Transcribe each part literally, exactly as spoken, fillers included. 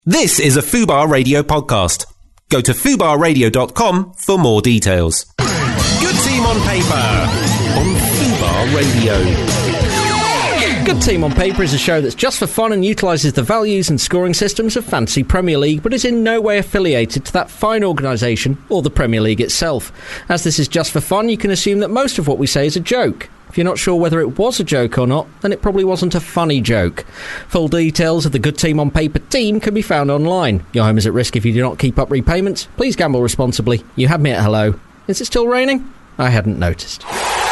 This is a Fubar Radio podcast. Go to fubar radio dot com for more details. Good Team on Paper on Fubar Radio. Good Team on Paper is a show that's just for fun and utilises the values and scoring systems of Fantasy Premier League, but is in no way affiliated to that fine organisation or the Premier League itself. As this is just for fun, you can assume that most of what we say is a joke. If you're not sure whether it was a joke or not, then it probably wasn't a funny joke. Full details of the Good Team on Paper team can be found online. Your home is at risk if you do not keep up repayments. Please gamble responsibly. You had me at hello. Is it still raining? I hadn't noticed.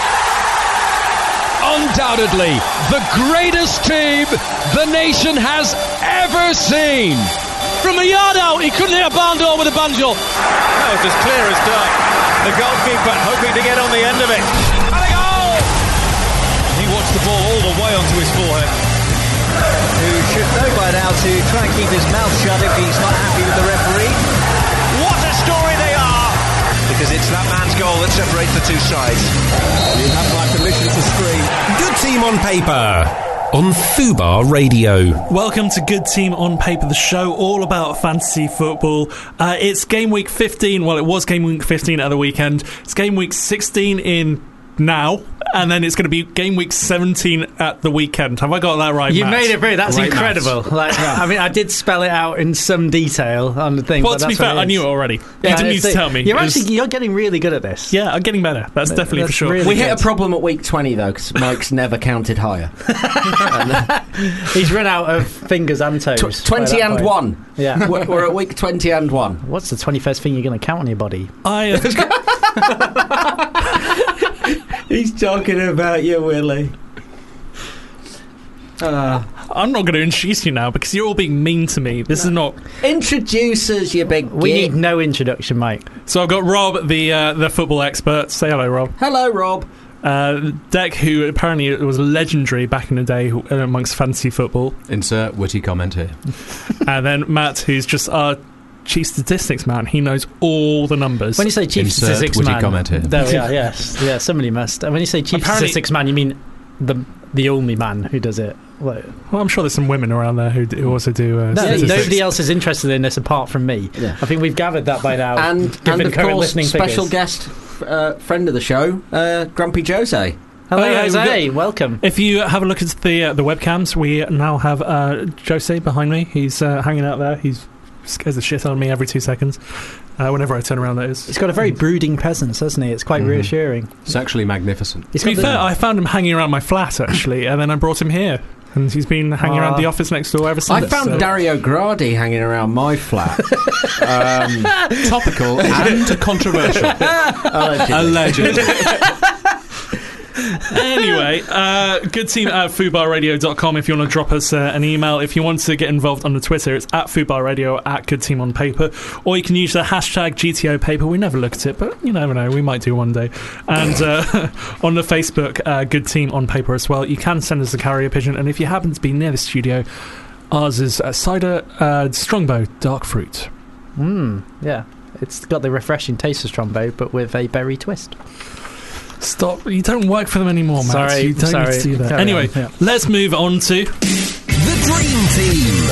Undoubtedly, the greatest team the nation has ever seen. From a yard out, he couldn't hit a barn door with a banjo. That was as clear as day. The goalkeeper hoping to get on the end of it. And a goal! He watched the ball all the way onto his forehead. Who should know by now to try and keep his mouth shut if he's not happy with the referee. What a story they are! Because it's that man's goal that separates the two sides. You have my permission to scream. Good Team on Paper on Fubar Radio. Welcome to Good Team on Paper, the show all about fantasy football. Uh, it's game week fifteen. Well, it was game week fifteen at the weekend. It's game week sixteen in now, and then it's going to be game week seventeen at the weekend. Have I got that right, You Matt? made it very. That's Right, incredible. Like, I mean, I did spell it out in some detail on the thing. Well, but to be that's what fair, it I is. knew it already. You Yeah, didn't need it's to the- tell me. You're It was- actually you're getting really good at this. yeah, I'm getting better. That's definitely That's for sure. really We hit good. a problem at week twenty, though, because Mike's never counted higher. He's run out of fingers and toes. Tw- by twenty that and point. one. Yeah. We're, we're at week twenty and one. What's the twenty-first thing you're going to count on your body? I, uh, He's talking about you, Willie. Uh, I'm not going to introduce you now because you're all being mean to me. This is not. introduce us, you big We git. need no introduction, Mike. So I've got Rob, the uh, the football expert. Say hello, Rob. Hello, Rob. Uh, Deck, who apparently was legendary back in the day who- amongst fantasy football. Insert witty comment here. And then Matt, who's just our chief statistics man. He knows all the numbers. When you say chief Insert statistics witty man, comment here. there we are. Yes, yeah. Somebody must. And when you say chief Apparently- statistics man, you mean the the only man who does it. Like, Well, I'm sure there's some women around there who, do, who also do uh, no, statistics. nobody else is interested in this apart from me. Yeah. I think we've gathered that by now. And, given and of current course, listening special figures. guest, uh, friend of the show, uh, Grumpy Jose. Hello, Oh, yeah, we've Jose. Welcome. If you have a look at the uh, the webcams, we now have uh, Jose behind me. He's uh, hanging out there. He scares the shit out of me every two seconds. Uh, whenever I turn around, that is. He's got a very brooding presence, hasn't he? It's quite Mhm. reassuring. It's actually magnificent. He's To be got the- fair, I found him hanging around my flat, actually, and then I brought him here. And he's been hanging Aw. around the office next door ever since. I found so. Dario Gradi hanging around my flat. um, Topical and controversial. allegedly. Allegedly. Anyway, uh, good team at fubar radio dot com if you want to drop us uh, an email. If you want to get involved on the Twitter, it's at fubarradio, at good team on paper, or you can use the hashtag G T O paper. We never look at it, but you never know, we might do one day. And uh, on the Facebook, uh, good team on paper as well. You can send us a carrier pigeon, and if you happen to be near the studio, ours is uh, cider uh, strongbow dark fruit. Mm, yeah. It's got the refreshing taste of Strongbow, but with a berry twist. Stop, you don't work for them anymore, Matt. Sorry, you don't sorry. need to do that. Carry Anyway, on, yeah. let's move on to... The Dream Team.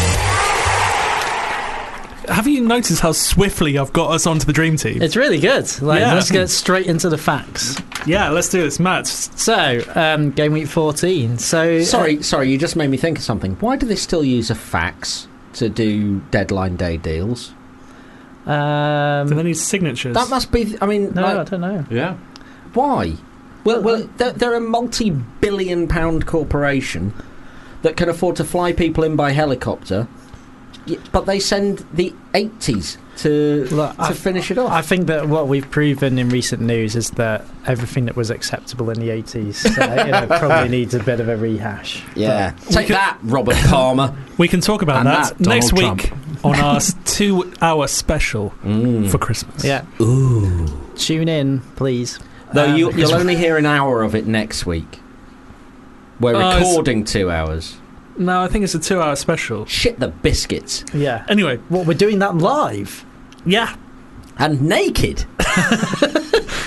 Have you noticed how swiftly I've got us onto the dream team? It's really good. Like, Yeah. let's get straight into the facts. Yeah, let's do this, Matt. So, um, game week fourteen. So, Sorry, sorry, you just made me think of something. Why do they still use a fax to do deadline day deals? Um, Do they need signatures? That must be. I mean, no, I like, don't know. Yeah. why? Well, well, they're, they're a multi-billion-pound corporation that can afford to fly people in by helicopter, y- but they send the eighties to Look, to I- finish it off. I think that what we've proven in recent news is that everything that was acceptable in the eighties uh, you know, probably needs a bit of a rehash. yeah, We take could- that, Robert Palmer. we can talk about And that, that, next Donald week on our s- two-hour special Mm. for Christmas. Yeah. Ooh. Tune in, please. Though Um, you, because- you'll only hear an hour of it next week. We're Oh, it's- recording two hours. No, I think it's a two-hour special. Shit the biscuits. Yeah. Anyway, What, we're doing that live? yeah. And naked.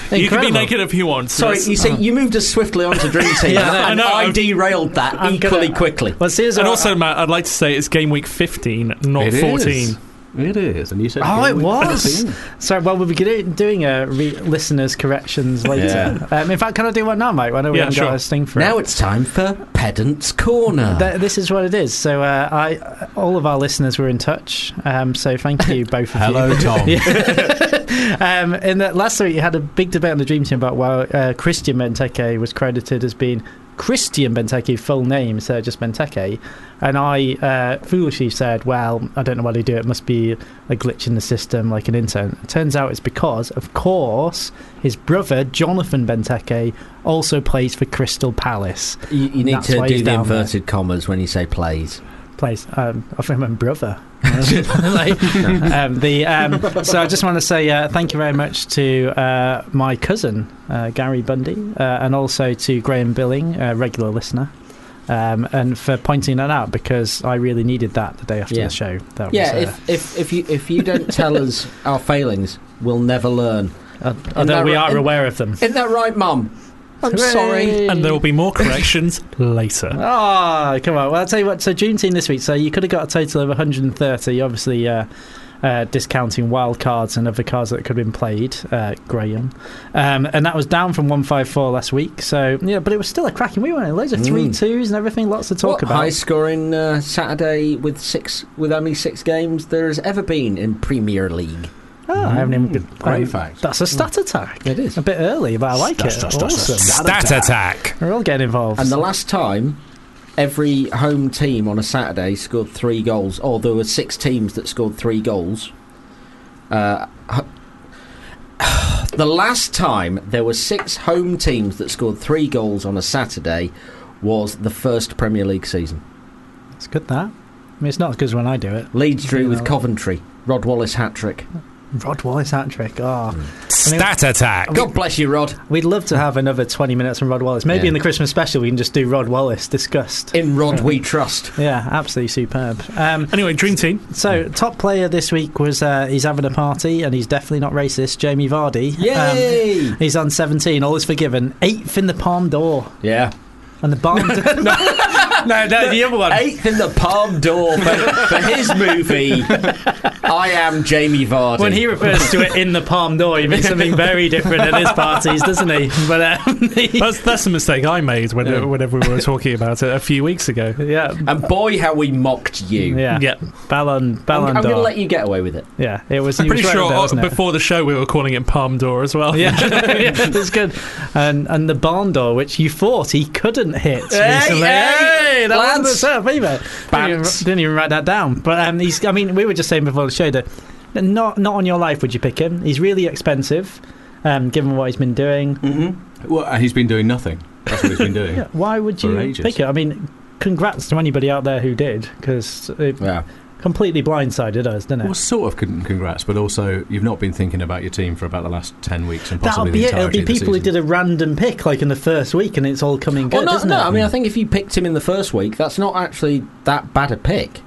You can be Incredible. naked if you want. Sorry, That's- you see, you moved us swiftly onto Dream Team, Yeah, and I know. I derailed that I'm equally gonna- quickly. Well, see, as And well- also, Matt, I'd like to say it's game week fifteen, not It fourteen. is. It is, and you said Oh, game it week was. fifteen. Sorry, well, we'll be do- doing a re- listeners' corrections later. Um, in fact, can I do one now, Mike? I know we Yeah, haven't sure. got a sting for it. Now it's time for Pedant's Corner. Th- this is what it is. So, uh, I, all of our listeners were in touch. Um, so, thank you both of Hello, you. Tom. um, in the last week, you had a big debate on the Dream Team about why uh, Christian Benteke was credited as being Christian Benteke, full name, so just Benteke. And I uh, foolishly said, well, I don't know why they do it. It must be a glitch in the system, like an intern. It turns out it's because, of course, his brother, Jonathan Benteke, also plays for Crystal Palace. You, you need That's to why do he's the down there. inverted commas when you say plays. Plays. Um, I think my brother. Like, um, the um, so I just want to say uh, thank you very much to uh, my cousin uh, Gary Bundy, uh, and also to Graham Billing, a regular listener, um, and for pointing that out, because I really needed that the day after Yeah. the show. That Yeah, was, uh, if, if if you if you don't tell us our failings, we'll never learn. uh, Isn't although that we right? are And- aware of them. Isn't that right, Mum? I'm Hooray! sorry. And there will be more corrections later. Oh, come on. Well, I'll tell you what. So, Dream Team this week. So, you could have got a total of one hundred thirty, obviously, uh, uh, discounting wild cards and other cards that could have been played, uh, Graham. Um, and that was down from one fifty-four last week. So, yeah, but it was still a cracking week, wasn't it? Loads of three twos and everything. Lots to talk What about. high scoring uh, Saturday with six with only six games there has ever been in Premier League. Oh, I haven't even. Great um, fact. That's a stat attack. It is. A bit early, but I like it. Awesome. Stat attack. We're all getting involved. And the last time every home team on a Saturday scored three goals, or there were six teams that scored three goals. Uh, the last time there were six home teams that scored three goals on a Saturday was the first Premier League season. It's good, that. I mean, it's not as good as when I do it. Leeds drew You with know. Coventry. Rod Wallace hat-trick. Rod Wallace hat trick. Oh. Stat attack. God bless you, Rod. We'd love to have another twenty minutes from Rod Wallace. Maybe Yeah. in the Christmas special we can just do Rod Wallace discussed. In Rod we trust. Yeah, absolutely superb. Um, Anyway, Dream Team. so, top player this week was, uh, he's having a party and he's definitely not racist, Jamie Vardy. Yay! Um, he's on seventeen, all is forgiven. Eighth in the Palme d'Or. Yeah. And the Palme d'Or. no, no, the other one. Eighth in the Palme d'Or for, for his movie, I Am Jamie Vardy. When he refers to it in the Palme d'Or, he means something very different at his parties, doesn't he? But um, he- That's, that's a mistake I made when, Yeah. whenever we were talking about it a few weeks ago. yeah, And boy, how we mocked you. yeah, Yeah. Ballon, I'm, Ballon I'm going to d'Or. let you get away with it. Yeah, it was. I'm he was pretty right sure there, wasn't it? before the show we were calling it Palm Door as well. Yeah, yeah, that's good. And and the barn door, which you thought he couldn't hit Hey, recently. hey, that lads. was the favourite. Didn't, even- Bants. didn't even write that down. But um, he's. I mean, we were just saying before the show that not not on your life would you pick him. He's really expensive, um, given what he's been doing. Mm-hmm. Well, uh, he's been doing nothing. That's what he's been doing. Yeah, why would For you ages. pick it? I mean, congrats to anybody out there who did, because it Yeah. completely blindsided us, didn't it? Well, sort of con- congrats, but also you've not been thinking about your team for about the last ten weeks and That'll possibly be the it. It'll entirety be of the people who season. did a random pick, like in the first week, and it's all coming good, Well, no, doesn't no. it? I mean, I think if you picked him in the first week, that's not actually that bad a pick.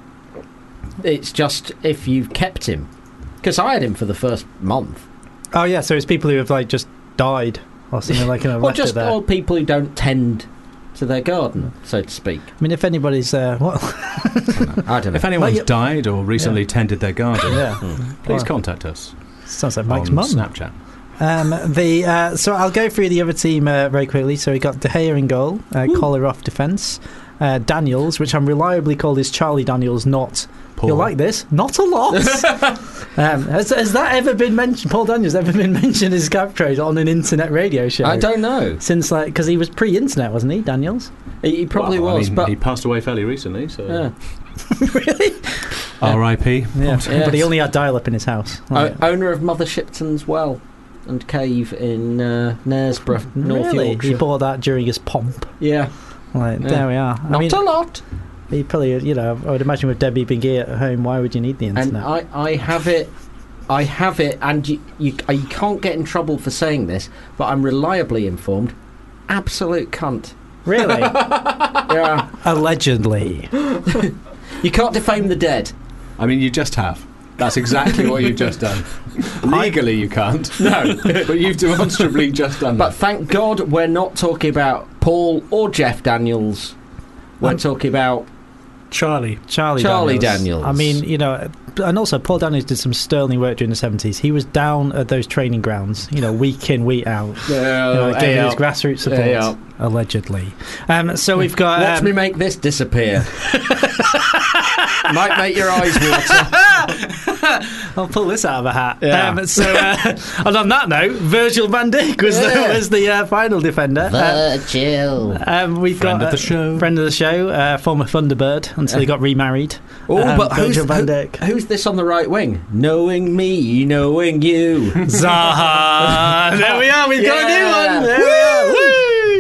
It's just if you've kept him, because I had him for the first month. Oh yeah, so it's people who have like just died or something like, you know, Or left it just there. all people who don't tend to their garden, so to speak. I mean, if anybody's uh, well, I don't know. If anyone's Well, you- died or recently Yeah. tended their garden, yeah, please Well, contact us sounds like Mike's on mum. Snapchat. Um, the uh, so I'll go through the other team uh, very quickly. So we got De Gea in goal, uh, Collar off defence, uh, Daniels, which I'm reliably called is Charlie Daniels, not. Paul. You'll like this, not a lot. um, has, has that ever been mentioned? Paul Daniels ever been mentioned as catchphrase on an internet radio show? I don't know. Since like because he was pre-internet, wasn't he, Daniels? He, he probably Well, I was, mean, but he passed away fairly recently, so yeah. Really? R I P Yeah, Yes. but he only had dial-up in his house. Like, O- owner of Mother Shipton's Well and Cave in uh, Knaresborough, North really? Yorkshire. He bought that during his pomp. Yeah, Like, Yeah. there we are. I not mean, a lot. he probably, you know, I would imagine with Debbie McGee at home, why would you need the And internet? I, I have it, I have it, and you, you, you can't get in trouble for saying this, but I'm reliably informed. Absolute cunt. Really? Yeah, Allegedly. you can't defame the dead. I mean, you just have. That's exactly what you've just done. Legally, you can't. No, but you've demonstrably just done But that. thank God we're not talking about Paul or Jeff Daniels. We're Um, talking about Charlie. Charlie, Charlie Daniels. Daniels. I mean, you know, and also Paul Daniels did some sterling work during the seventies. He was down at those training grounds, you know, week in, week out. uh, You know, hey, giving his uh, grassroots support, hey, uh, allegedly. Um, so we've got. watch Um, me make this disappear. Might make your eyes water. I'll pull this out of a hat. Yeah. Um, so, uh, and on that note, Virgil van Dijk was Yeah. the, was the uh, final defender. Uh, Virgil. um, we've Friend got of the uh, show. friend of the show, uh, former Thunderbird until he got remarried. Oh, Um, but who's, Virgil van who- Dijk. who's this on the right wing? Knowing me, knowing you. Zaha. There we are. We've got a new Yeah. one. There we are. Woo!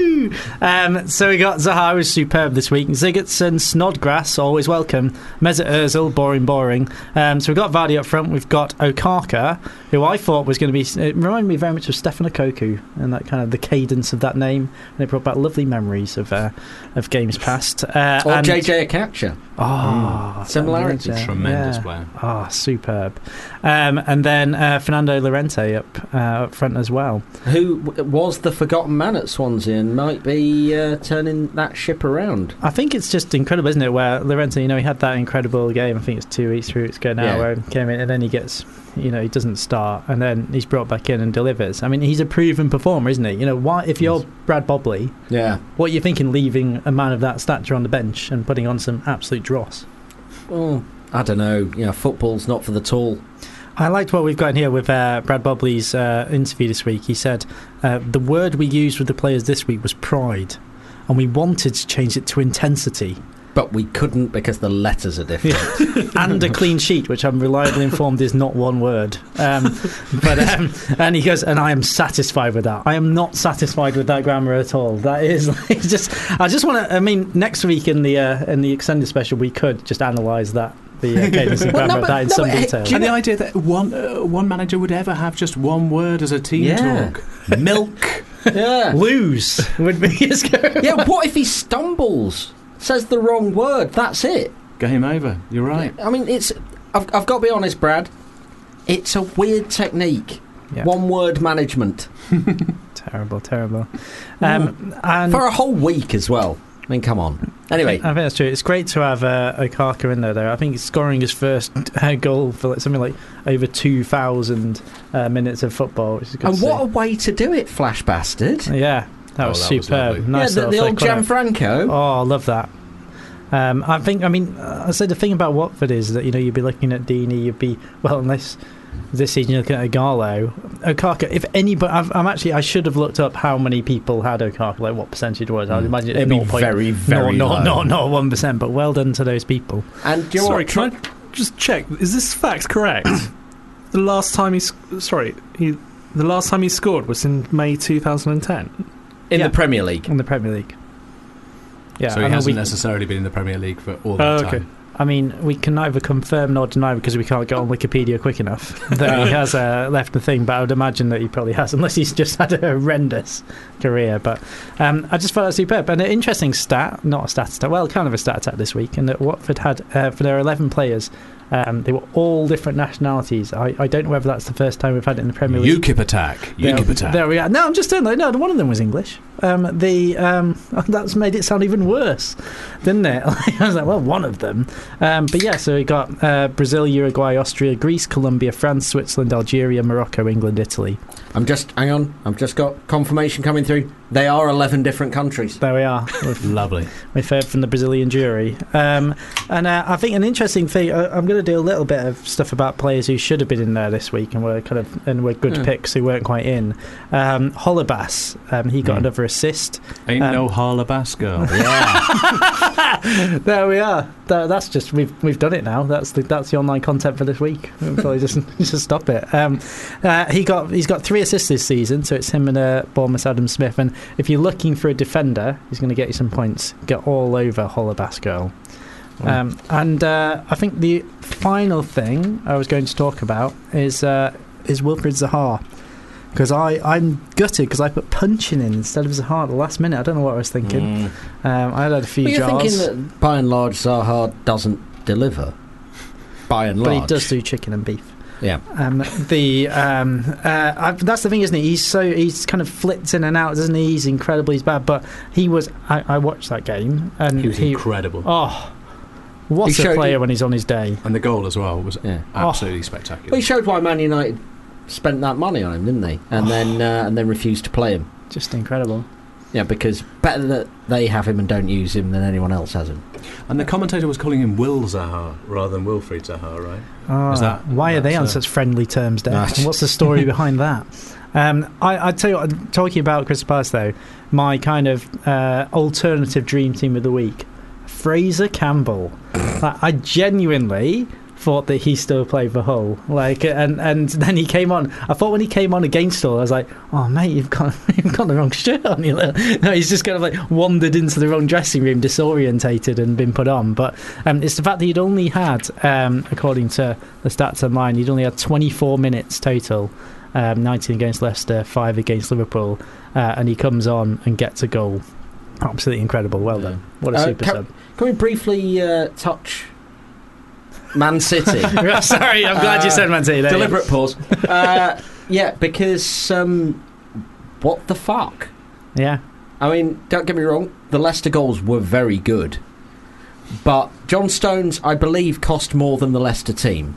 Um, so we got Zaha, who was superb this week. Sigurdsson, Snodgrass, always welcome. Mesut Ozil, boring, boring. Um, so we've got Vardy up front. We've got Okaka, who I thought was going to be. It reminded me very much of Stefan Okoku and that kind of the cadence of that name. And it brought back lovely memories of uh, of games past. Uh, Or and, J J Akacha. Oh, Similarities. yeah. Tremendous Yeah. player. Oh, superb. Um, and then uh, Fernando Llorente up, uh, up front as well. Who w- was the forgotten man at Swansea and might be uh, turning that ship around. I think it's just incredible, isn't it? Where Llorente, you know, he had that incredible game. I think it's two weeks, three weeks ago now, Yeah. where he came in and then he gets, you know, he doesn't start, and then he's brought back in and delivers. I mean, he's a proven performer, isn't he? You know, why if you're Yes. Brad Bobley, Yeah. what are you thinking leaving a man of that stature on the bench and putting on some absolute dross? Well, I don't know. You know, football's not for the tall. I liked what we've got in here with uh, Brad Bobley's uh, interview this week. He said, uh, the word we used with the players this week was pride, and we wanted to change it to intensity. But we couldn't because the letters are different. And a clean sheet, which I'm reliably informed is not one word. Um, but um, and he goes, and I am satisfied with that. I am not satisfied with that grammar at all. That is like just. I just want to. I mean, next week in the uh, in the extended special, we could just analyse that the uh, cadence and Well, grammar no, of that in but- some no, but, detail. do you And the know- idea that one uh, one manager would ever have just one word as a team Yeah. talk. Milk. Yeah. Lose would be his go. Yeah, what if he stumbles? Says the wrong word. That's it. Game over. You're right. I mean, it's. I've, I've got to be honest, Brad. It's a weird technique. Yeah. One word management. Terrible, terrible. Um, and For a whole week as well. I mean, come on. Anyway. I think that's true. It's great to have uh, Okaka in there, though. I think he's scoring his first uh, goal for like, something like over two thousand uh, minutes of football, which is good And to what a see. way to do it, Flash Bastard. Yeah, that Oh, was that was superb. lovely. Nice yeah, the, little the old flick on it. Gianfranco. Oh, I love that. Um, I think, I mean, uh, I said the thing about Watford is that, you know, you'd be looking at Deeney, you'd be, well, unless this season you're looking at Igalo. Okaka, if anybody, I've, I'm actually, I should have looked up how many people had Okaka, like what percentage it was. I'd imagine it's It'd be zero point- very, very no, low. no, no, not one percent, but well done to those people. And do you know Sorry, what? can I just check? Is this fact correct? The last time he, sc- sorry, he, the last time he scored was in May two thousand ten. In Yeah. the Premier League. In the Premier League. Yeah, so I he know hasn't we- necessarily been in the Premier League for all Oh, that okay. time. I mean, we can neither confirm nor deny because we can't get on Wikipedia quick enough that he has uh, left the thing, but I would imagine that he probably has, unless he's just had a horrendous career. But um, I just thought that was superb. And an interesting stat, not a stat, stat well, kind of a stat attack this week, in that Watford had, uh, for their eleven players, um, they were all different nationalities. I, I don't know whether that's the first time we've had it in the Premier League. UKIP attack. There, UKIP attack. there we are. No, I'm just saying, like, no, one of them was English. Um, the um, that's made it sound even worse, didn't it? I was like, well, one of them. Um, but yeah, so we got uh, Brazil, Uruguay, Austria, Greece, Colombia, France, Switzerland, Algeria, Morocco, England, Italy. I'm just, hang on, I've just got confirmation coming through. They are eleven different countries. There we are. We've, Lovely. we've heard from the Brazilian jury. Um, and uh, I think an interesting thing, uh, I'm going to do a little bit of stuff about players who should have been in there this week and were kind of and were good Yeah. picks who weren't quite in. Um, Holebas, um, he got Mm. another assist. Ain't Um, no Harlebas girl. Yeah. There we are. That, that's just we've we've done it now. That's the that's the online content for this week. We'll probably just just stop it. Um, uh, he got he's got three assists this season, so it's him and uh, Bournemouth Adam Smith. And if you're looking for a defender, he's going to get you some points. Get all over Holebas girl. Um, and uh, I think the final thing I was going to talk about is uh, is Wilfried Zaha. Because I'm gutted because I put punching in instead of Zaha at the last minute. I don't know what I was thinking. Um, I had a few But you're jars. thinking that by and large Zaha doesn't deliver. by and but large. he does do chicken and beef. Yeah. Um, the um, uh, I, that's the thing, isn't it? He's so he's kind of flipped in and out, doesn't he? He's incredible. He's bad, but he was. I, I watched that game, and He was he, incredible. Oh, what He a showed- player when he's on his day! And the goal as well was Yeah. absolutely Oh. spectacular. Well, he showed why Man United spent that money on him, didn't they? And then uh, and then refused to play him. Just incredible. Yeah, because better that they have him and don't use him than anyone else has him. And the commentator was calling him Will Zaha rather than Wilfried Zaha, right? Oh, Is that- why are they on that's, uh, such friendly terms, Dave? Right. And what's the story behind that? Um, I, I tell you what, talking about Crystal Palace though, my kind of uh, alternative dream team of the week, Fraser Campbell. Like, I genuinely thought that he still played for Hull, like, and and then he came on. I thought when he came on against Hull, I was like, "Oh mate, you've got you've got the wrong shirt on." You no, he's just kind of like wandered into the wrong dressing room, disorientated, and been put on. But um, it's the fact that he'd only had, um, according to the stats online, he'd only had twenty-four minutes total. Um, nineteen against Leicester, five against Liverpool, uh, and he comes on and gets a goal. Absolutely incredible. Well done. What a Uh, super can, sub. can we briefly uh, touch Man City? Sorry, I'm glad you said Man City. There you go. Deliberate pause. Uh, yeah, because um, what the fuck? Yeah. I mean, don't get me wrong, the Leicester goals were very good. But John Stones, I believe, cost more than the Leicester team.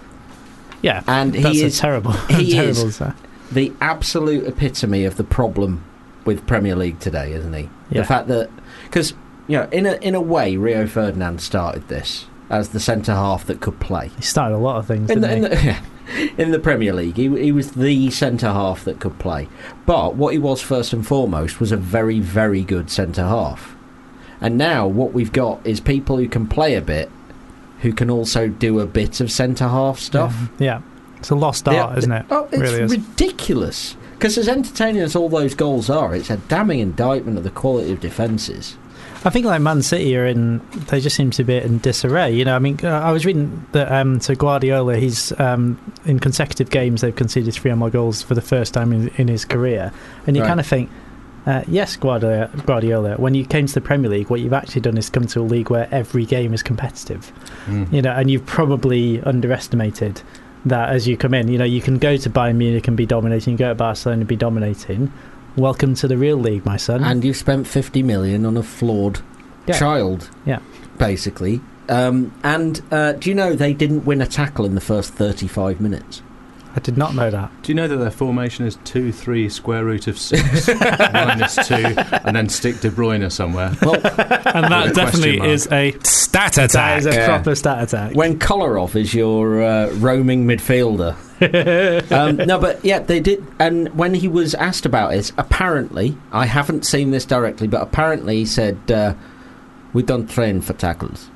Yeah. And he That's is a terrible. he terrible is sir. the absolute epitome of the problem with Premier League today, isn't he? Yeah. The fact that... Because, you know, in a, in a way, Rio Ferdinand started this as the centre-half that could play. He started a lot of things, In didn't the, in, he? the, in the Premier League, he, he was the centre-half that could play. But what he was first and foremost was a very, very good centre-half. And now what we've got is people who can play a bit, who can also do a bit of centre-half stuff. Yeah. It's a lost art, Yeah, isn't it? Oh, it's really is. ridiculous. Because as entertaining as all those goals are, it's a damning indictment of the quality of defences. I think like Man City are in, they just seem to be in disarray. You know, I mean, uh, I was reading that um, so Guardiola, he's um, in consecutive games they've conceded three or more goals for the first time in, in his career, and you Right. kind of think, uh, yes, Guardiola, Guardiola, when you came to the Premier League, what you've actually done is come to a league where every game is competitive. Mm. You know, and you've probably underestimated that as you come in. You know, you can go to Bayern Munich and be dominating, you can go to Barcelona and be dominating. Welcome to the real league, my son. And you've spent fifty million on a flawed Yeah. child, Yeah. basically. Um, and uh, do you know they didn't win a tackle in the first thirty-five minutes? I did not know that. Do you know that their formation is two, three, square root of six, minus two, and then stick De Bruyne somewhere? Well, And that With a definitely question is a Stat That attack. is a Yeah. proper stat attack. when Kolarov is your uh, roaming midfielder. um, no, but yeah, they did. And when he was asked about it, apparently, I haven't seen this directly, but apparently he said, uh, "We don't train for tackles."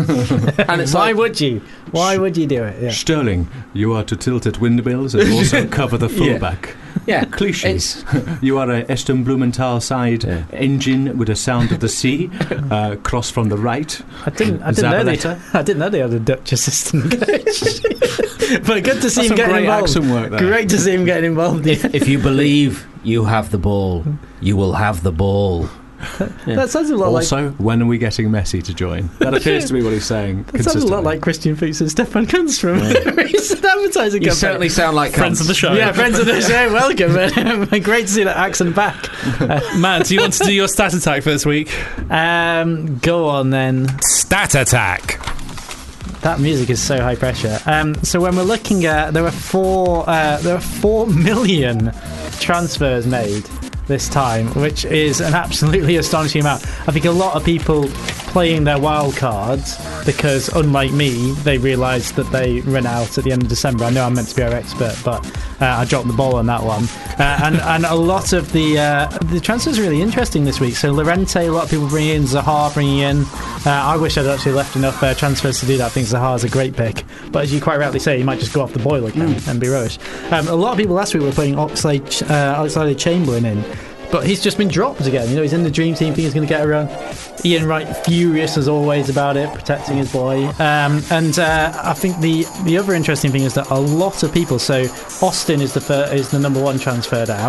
And it's Why like, would you? Why would you do it? Yeah. Sterling, you are to tilt at windmills and also cover the fullback. yeah, Cliches. You are a Aston Blumenthal side Yeah. engine with a sound of the sea, uh, cross from the right. I didn't. I didn't know they. Zabaleta. I didn't know they had a Dutch assistant coach. But good to see That's him some getting great involved. accent work there. Great to see him getting involved. Yeah. if you believe you have the ball, you will have the ball. Yeah. That sounds a lot like. Also, when are we getting Messi to join? That appears to be what he's saying. That sounds a lot like Christian Fuchs and Stefan Kunstrom. It's an advertising You company. certainly sound like friends of the show. Yeah, friends of the show. Welcome. Great to see that accent back. Matt, do you want to do your stat attack for this week? Um, go on then. Stat attack. That music is so high pressure. Um, so when we're looking at, there were four, uh, there were four million transfers made this time, which is an absolutely astonishing amount. I think a lot of people playing their wild cards because, unlike me, they realised that they run out at the end of December. I know I'm meant to be our expert, but uh, I dropped the ball on that one. Uh, and and a lot of the uh, the transfers are really interesting this week. So Llorente, a lot of people bringing in, Zaha bringing in. Uh, I wish I'd actually left enough uh, transfers to do that. I think Zaha's a great pick, but as you quite rightly say, he might just go off the boil again mm. and be rubbish. Um, a lot of people last week were putting Oxlade, uh, Oxlade-Chamberlain in, but he's just been dropped again. You know, he's in the dream team, think he's going to get around. Ian Wright, furious as always about it, protecting his boy. Um, and uh, I think the the other interesting thing is that a lot of people. So Austin is the fir- is the number one transferred out.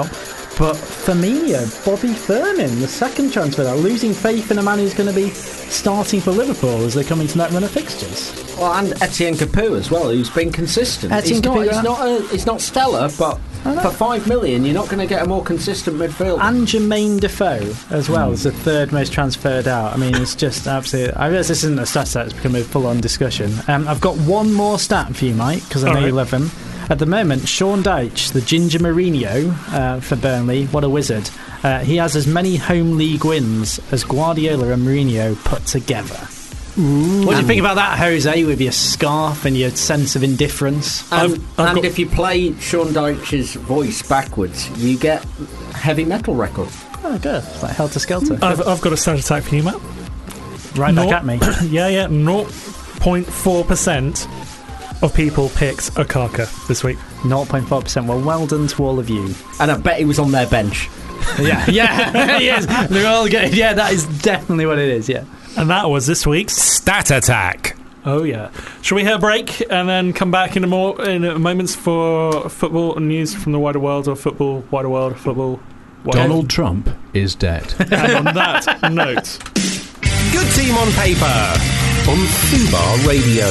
But Firmino, Bobby Firmino, the second transfer, they're losing faith in a man who's going to be starting for Liverpool as they come into that run of fixtures. Well, and Etienne Capoue as well, who's been consistent. Etienne he's, not, Capoue, he's, yeah. not a, he's not stellar, but for five million, you're not going to get a more consistent midfielder. And Jermaine Defoe as well mm. as the third most transferred out. I mean, it's just absolutely. I realise this isn't a stat set; it's become a full-on discussion. Um, I've got one more stat for you, Mike, because I know All right. you love him. At the moment, Sean Dyche, the Ginger Mourinho uh, for Burnley, what a wizard. Uh, he has as many home league wins as Guardiola and Mourinho put together. Ooh. What do you think about that, Jose, with your scarf and your sense of indifference? And, I've, I've and got... if you play Sean Dyche's voice backwards, you get heavy metal record. Oh, good. It's like Helter Skelter. I've, I've got a stat attack for you, Matt. Right Naught, back at me. yeah, yeah. zero point four percent of people picked Okaka this week. zero point four percent. Well, well done to all of you. And I bet he was on their bench. yeah, yeah, yes. They're all good. Yeah, that is definitely what it is, yeah. And that was this week's Stat Attack. Oh, yeah. Shall we hit a break and then come back in a more in a moments for football news from the wider world, or football, wider world, football, wider Donald Trump is dead. And on that note, Good Team on Paper on Fubar Radio.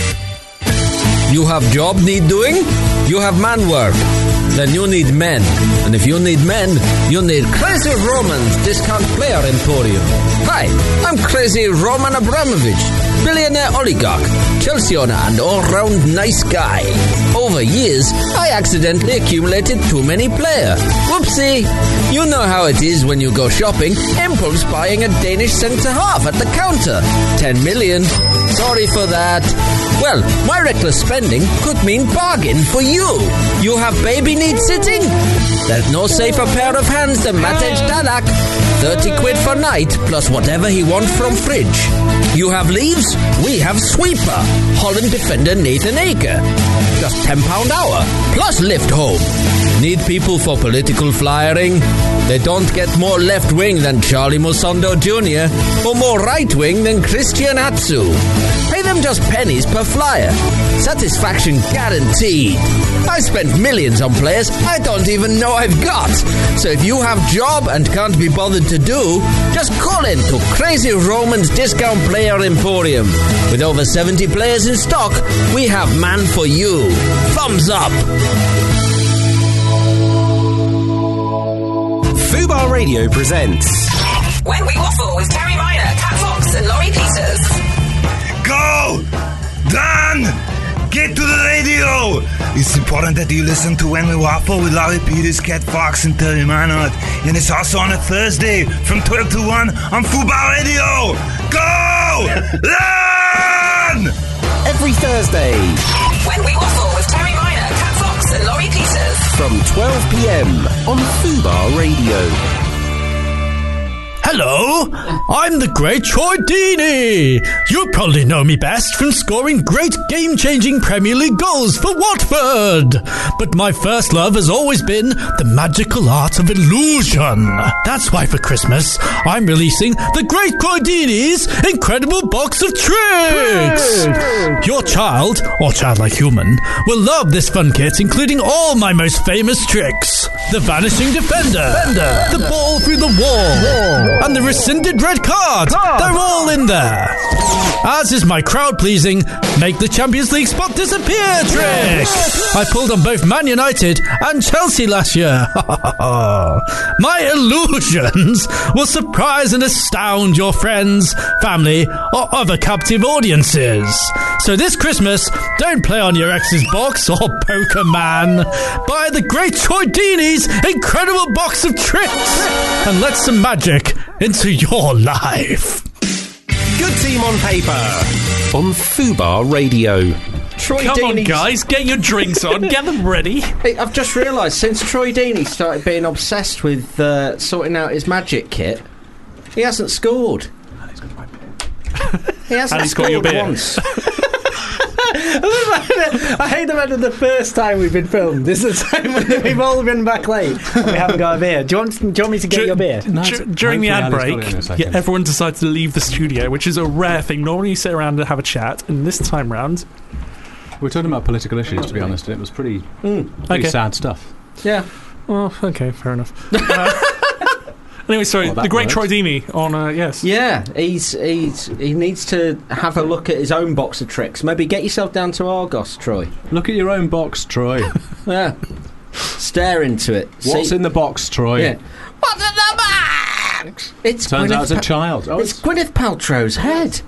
You have job need doing? You have man work. Then you need men. And if you need men, you need Crazy Roman's Discount Player Emporium. Hi, I'm Crazy Roman Abramovich, billionaire oligarch, Chelsea owner and all-round nice guy. Over years, I accidentally accumulated too many player. Whoopsie! You know how it is when you go shopping, impulse buying a Danish centre-half at the counter. Ten million. Sorry for that. Well, my reckless spending could mean bargain for you. You have baby needs sitting? There's no safer pair of hands than Matej Dalak. thirty quid for night, plus whatever he wants from fridge. You have leaves? We have sweeper. Holland defender Nathan Aker. Just ten pound hour, plus lift home. Need people for political flyering? They don't get more left-wing than Charlie Musondo Junior or more right-wing than Christian Atsu. Pay them just pennies per flyer. Satisfaction guaranteed. I spent millions on players I don't even know I've got. So if you have job and can't be bothered to do, just call in to Crazy Roman's Discount Player Emporium. With over seventy players in stock, we have man for you. Thumbs up. Fubar Radio presents When We Waffle with Terry Miner, Cat Fox and Laurie Peters. Go! Dan! Get to the radio! It's important that you listen to When We Waffle with Laurie Peters, Cat Fox and Terry Miner. And it's also on a Thursday from twelve to one on Fubar Radio! Go! Dan! every Thursday When We Waffle with Terry Miner, Cat Fox and Laurie Peters. From twelve p.m. on Fubar Radio. Hello, I'm the great Troy Deeney. You probably know me best from scoring great game-changing Premier League goals for Watford. But my first love has always been the magical art of illusion. That's why for Christmas, I'm releasing the great Troy Deeney's incredible box of tricks. Your child, or childlike human, will love this fun kit, including all my most famous tricks. The vanishing defender, defender. The ball through the wall, wall. And the rescinded red card. Oh. They're all in there. As is my crowd-pleasing make the Champions League spot disappear trick. I pulled on both Man United and Chelsea last year. My illusions will surprise and astound your friends, family, or other captive audiences. So this Christmas, don't play on your ex's box or Poker Man. Buy the great Troy Deeney's incredible box of tricks and let some magic into your life. Good Team on Paper on Fubar Radio. Troy Come Deeney's... on, guys, get your drinks on, get them ready. Hey, I've just realised, since Troy Deeney started being obsessed with uh, sorting out his magic kit, he hasn't scored. He hasn't And he's got your scored beer. once. I hate the fact that the first time we've been filmed, this is the time when we've all been back late and we haven't got a beer. Do you want, do you want me to get Dur- your beer? dur- during the ad break, yeah, everyone decided to leave the studio, which is a rare thing. Normally you sit around and have a chat, and this time round... We were talking about political issues, to be honest, and it was pretty, Mm. pretty Okay. sad stuff. Yeah. Well, okay, fair enough. Uh, anyway, sorry, Well, the great works. Troy Deeney on, uh, yes. Yeah, he's he's he needs to have a look at his own box of tricks. Maybe get yourself down to Argos, Troy. Look at your own box, Troy. Yeah. Stare into it. What's See- in the box, Troy? Yeah. What's in the box? It's Turns Gwyneth out it's a Pa- child. Oh, it's Gwyneth Paltrow's head.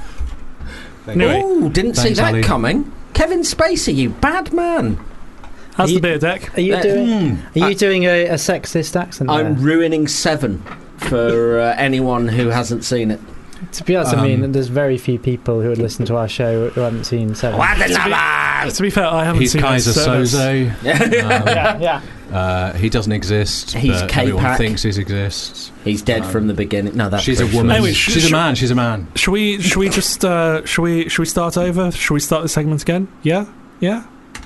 Anyway. Ooh, didn't see Thanks, that Ali. coming. Kevin Spacey, you bad man. How's Are the you- beer deck? Are you Uh, doing? mm. Are you I- doing a, a sexist accent? I'm there? ruining Seven for uh, anyone who hasn't seen it. To be honest, I Um, mean, there's very few people who would listen to our show who haven't seen Seven. To be fair, I haven't He's seen Kaiser it, so that's- Soze. yeah, yeah. Uh, he doesn't exist. He's but everyone K-Pac. thinks he exists. He's dead from the beginning. No, that's She's a pretty woman. Anyway, sh- she's sh- a man. She's a man. Should we? Should we just? Uh, should we? Should we start over? Should we start the segment again? Yeah, yeah.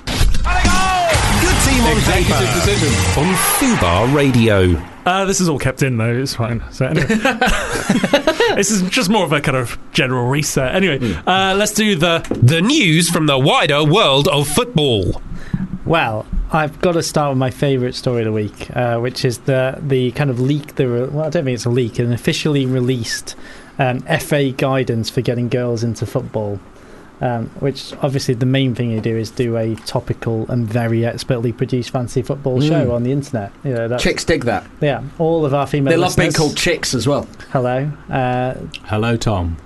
Good team on Executive paper decision. on Fubar Radio. Uh, this is all kept in though. It's fine. So anyway. This is just more of a kind of general reset. Anyway, uh, let's do the The news from the wider world of football. Well, I've got to start with my favourite story of the week, uh, which is the the kind of leak. The re- well, I don't think it's a leak. An officially released um, F A guidance for getting girls into football. Um, which obviously the main thing you do is do a topical and very expertly produced fantasy football Mm. show on the internet. You know, that's, Chicks dig that. Yeah, all of our female. They love being listeners- called chicks as well. Hello, uh, Hello, Tom.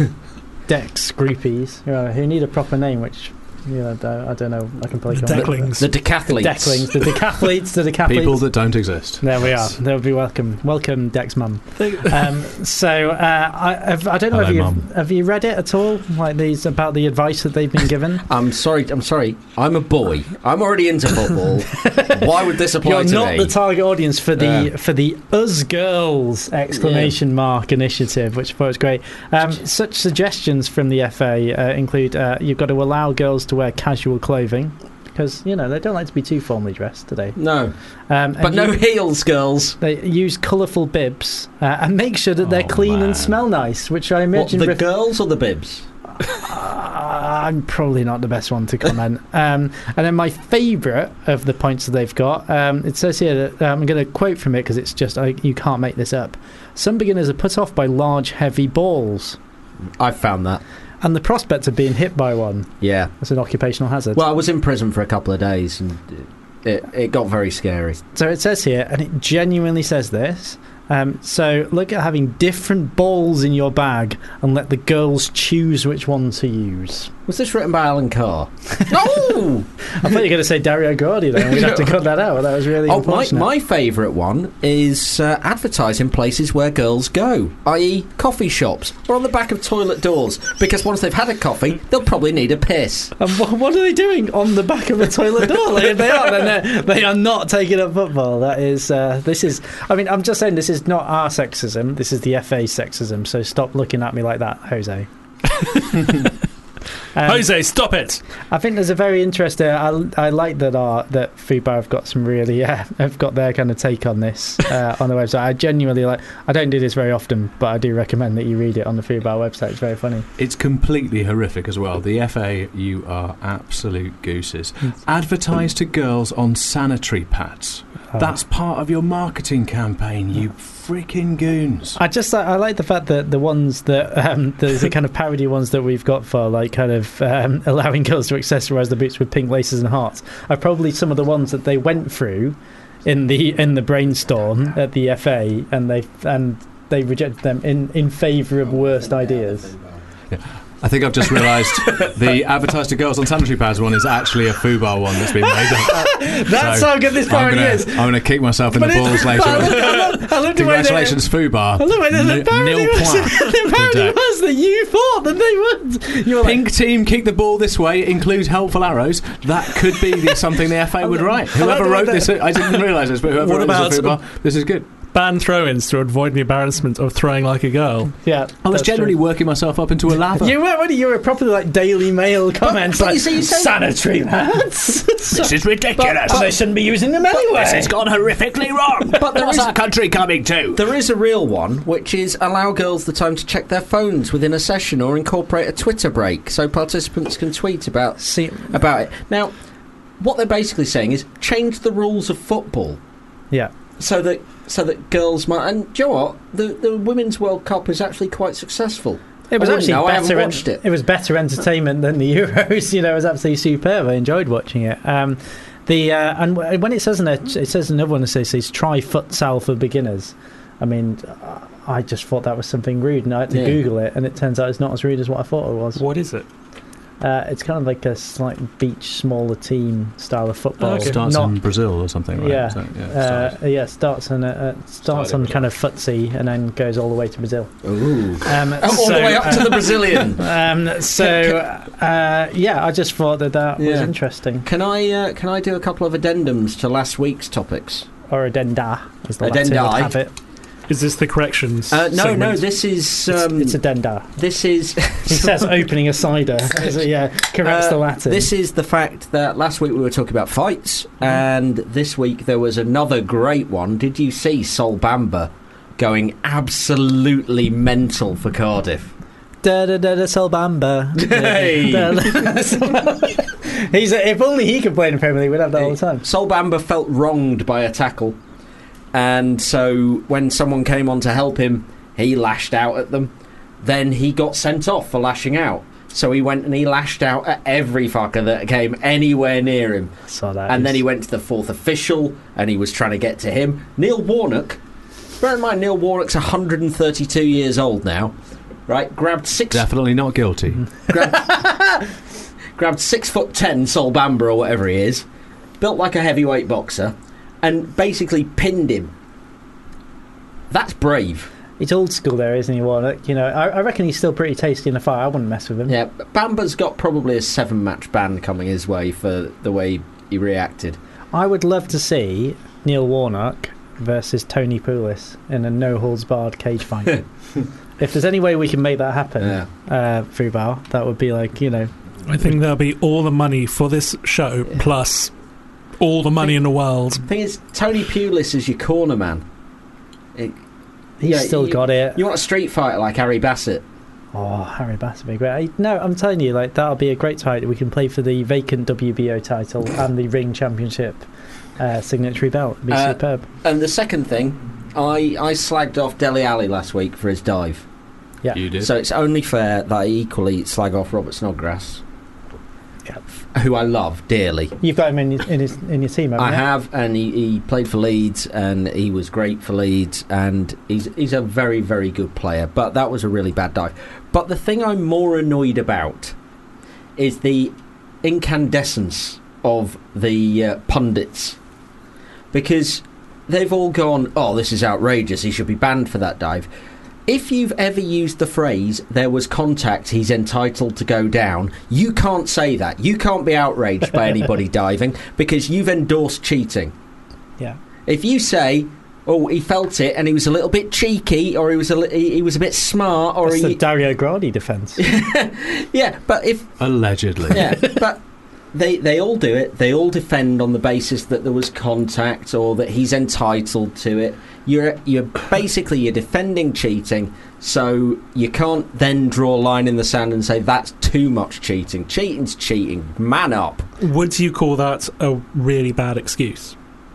Dex groupies, you know, who need a proper name, which you know, I don't, I don't know. I can probably The come up with- Decklings. The decathletes. Decklings, the decathletes, the decathletes. People that don't exist. There we are. They'll be welcome. Welcome, Dex mum. um, so uh, I, have, I don't know Hello, if you Mum. have you read it at all, like these about the advice that they've been given. I'm sorry. I'm sorry. I'm a boy. I'm already into football. Why would this apply You're to not me? the target audience for the Yeah. for the Us Girls exclamation mark initiative, which I thought was great. Um, such suggestions from the F A uh, include uh, you've got to allow girls to wear casual clothing because you know they don't like to be too formally dressed, do they? No. Um, But and no you- heels, girls. They use colourful bibs uh, and make sure that they're Oh, clean man. and smell nice, which I What, imagine. the ref- girls or the bibs? Uh, I'm probably not the best one to comment. um, and then my favourite of the points that they've got, um, it says here that um, I'm going to quote from it because it's just I, you can't make this up. Some beginners are put off by large, heavy balls, I've found that. and the prospect of being hit by one. Yeah. That's an occupational hazard. Well, I was in prison for a couple of days and it, it got very scary. So it says here, and it genuinely says this. Um, so look at having different balls in your bag and let the girls choose which one to use. Was this written by Alan Carr? No! I thought you were going to say Dario Gordi then. We'd have to cut that out. That was really Oh, my, unfortunate. my favourite one is uh, advertising places where girls go, that is coffee shops or on the back of toilet doors, because once they've had a coffee, they'll probably need a piss. And wha- what are they doing on the back of a toilet door? Like, if they are, then they're- they are not taking up football. That is, uh, this is. I mean, I'm just saying this is not our sexism. This is the F A sexism. So stop looking at me like that, Jose. Um, Jose, stop it. I think there's a very interesting. I, I like that our that Fubar have got some really yeah have got their kind of take on this uh, on the website. I genuinely like. I don't do this very often, but I do recommend that you read it on the Fubar website. It's very funny. It's completely horrific as well. The F A, you are absolute gooses. Advertise to girls on sanitary pads. Oh. That's part of your marketing campaign, you freaking goons. I just I like the fact that the ones that um, the, the kind of parody ones that we've got for like kind of um, allowing girls to accessorise the boots with pink laces and hearts are probably some of the ones that they went through in the in the brainstorm at the F A, and they and they rejected them in in favour of worst ideas. Yeah. I think I've just realised the advertise to girls on sanitary pads one is actually a Fubar one that's been made up. That's So how good this I'm parody gonna, is. I'm going to kick myself in But the it's- balls later I on. love, I love, I love the way that- Congratulations, Fubar. I love it. The N- parody nil was, point the parody today. was that you thought that they would. You were like, Pink team kick the ball this way, include helpful arrows. That could be the, something the F A would write. I like Whoever the way whoever wrote that- this, I didn't realise this, but whoever What wrote about- this, at Fubar, this is good. Ban throw-ins to avoid the embarrassment of throwing like a girl. yeah, I was that's generally true. working myself up into a lava. You weren't. You were properly like Daily Mail comments, but like you see, you say- sanitary pads. This is ridiculous. But they shouldn't be using them anyway. This has gone horrifically wrong. But there What's is- our country coming to? There is a real one, which is allow girls the time to check their phones within a session or incorporate a Twitter break so participants can tweet about See, about it. Now, what they're basically saying is change the rules of football. Yeah. So that so that girls might. And do you know what? The the Women's World Cup is actually quite successful. It was I actually know, better. I haven't en- watched it. It was better entertainment than the Euros. You know, it was absolutely superb. I enjoyed watching it. Um, the uh, and w- when it says in it, it says another one that says, says try futsal for beginners. I mean, I just thought that was something rude, and I had to Yeah. Google it, and it turns out it's not as rude as what I thought it was. What is it? Uh, it's kind of like a slight beach, smaller team style of football. Oh, okay. Starts Not- in Brazil or something, right? Yeah, Is that- yeah, uh, started. yeah. Starts on a, uh, starts Started on in kind of footsie and then goes all the way to Brazil. Ooh, Um, all so, the way up to uh, the Brazilian. Um, so uh, yeah, I just thought that that was Yeah. interesting. Can I uh, can I do a couple of addendums to last week's topics? Or addenda, as the Latin Addendi. would have it. Is this the corrections? Uh, no, segment? no. This is um, It's, it's addenda. this is. He says opening a cider. So, yeah, corrects Uh, the Latin. This is the fact that last week we were talking about fights, and this week there was another great one. Did you see Sol Bamba going absolutely mental for Cardiff? Da da da da Solbamba. Hey. He's a, if only he could play in the Premier League, we'd have that all the time. Sol Bamba felt wronged by a tackle, and so when someone came on to help him, he lashed out at them. Then he got sent off for lashing out. So he went and he lashed out at every fucker that came anywhere near him. Saw that. And then he went to the fourth official, and he was trying to get to him. Neil Warnock, bear in mind Neil Warnock's one hundred thirty-two years old now, right? Grabbed six... Definitely not guilty. grabbed, grabbed six foot ten Sol Bamba or whatever he is, built like a heavyweight boxer, and basically pinned him. That's brave. He's old school there, isn't he, Warnock? You know, I, I reckon he's still pretty tasty in the fight. I wouldn't mess with him. Yeah, Bamba's got probably a seven match ban coming his way for the way he reacted. I would love to see Neil Warnock versus Tony Pulis in a no-holds-barred cage fight. If there's any way we can make that happen, Yeah. uh, Fubar, that would be like, you know... I think there'll be all the money for this show, plus all the money in the world. The thing is, Tony Pulis is your corner man. It, He's yeah, still you, got it. You want a street fighter like Harry Bassett? Oh, Harry Bassett would be great. No, I'm telling you, like that'll be a great title. We can play for the vacant W B O title and the Ring Championship uh, signatory belt. It'd be Uh, superb. And the second thing, I, I slagged off Dele Alli last week for his dive. Yeah. You did. So it's only fair that I equally slag off Robert Snodgrass, Yeah. who I love dearly. You've got him in, in, his, in your team, haven't I you? have, and he, he played for Leeds, and he was great for Leeds, and he's he's a very, very good player, but that was a really bad dive. But the thing I'm more annoyed about is the incandescence of the uh, pundits, because they've all gone, oh, this is outrageous, he should be banned for that dive. If you've ever used the phrase, there was contact, he's entitled to go down, you can't say that. You can't be outraged by anybody diving because you've endorsed cheating. Yeah. If you say, oh, he felt it and he was a little bit cheeky, or he was a, li- he, he was a bit smart, or That's he... the Dario Gradi defence. Yeah, but if... Allegedly. Yeah, but... They they all do it. They all defend on the basis that there was contact or that he's entitled to it. You're you're basically you're defending cheating, so you can't then draw a line in the sand and say that's too much cheating. Cheating's cheating. Man up. Would you call that a really bad excuse?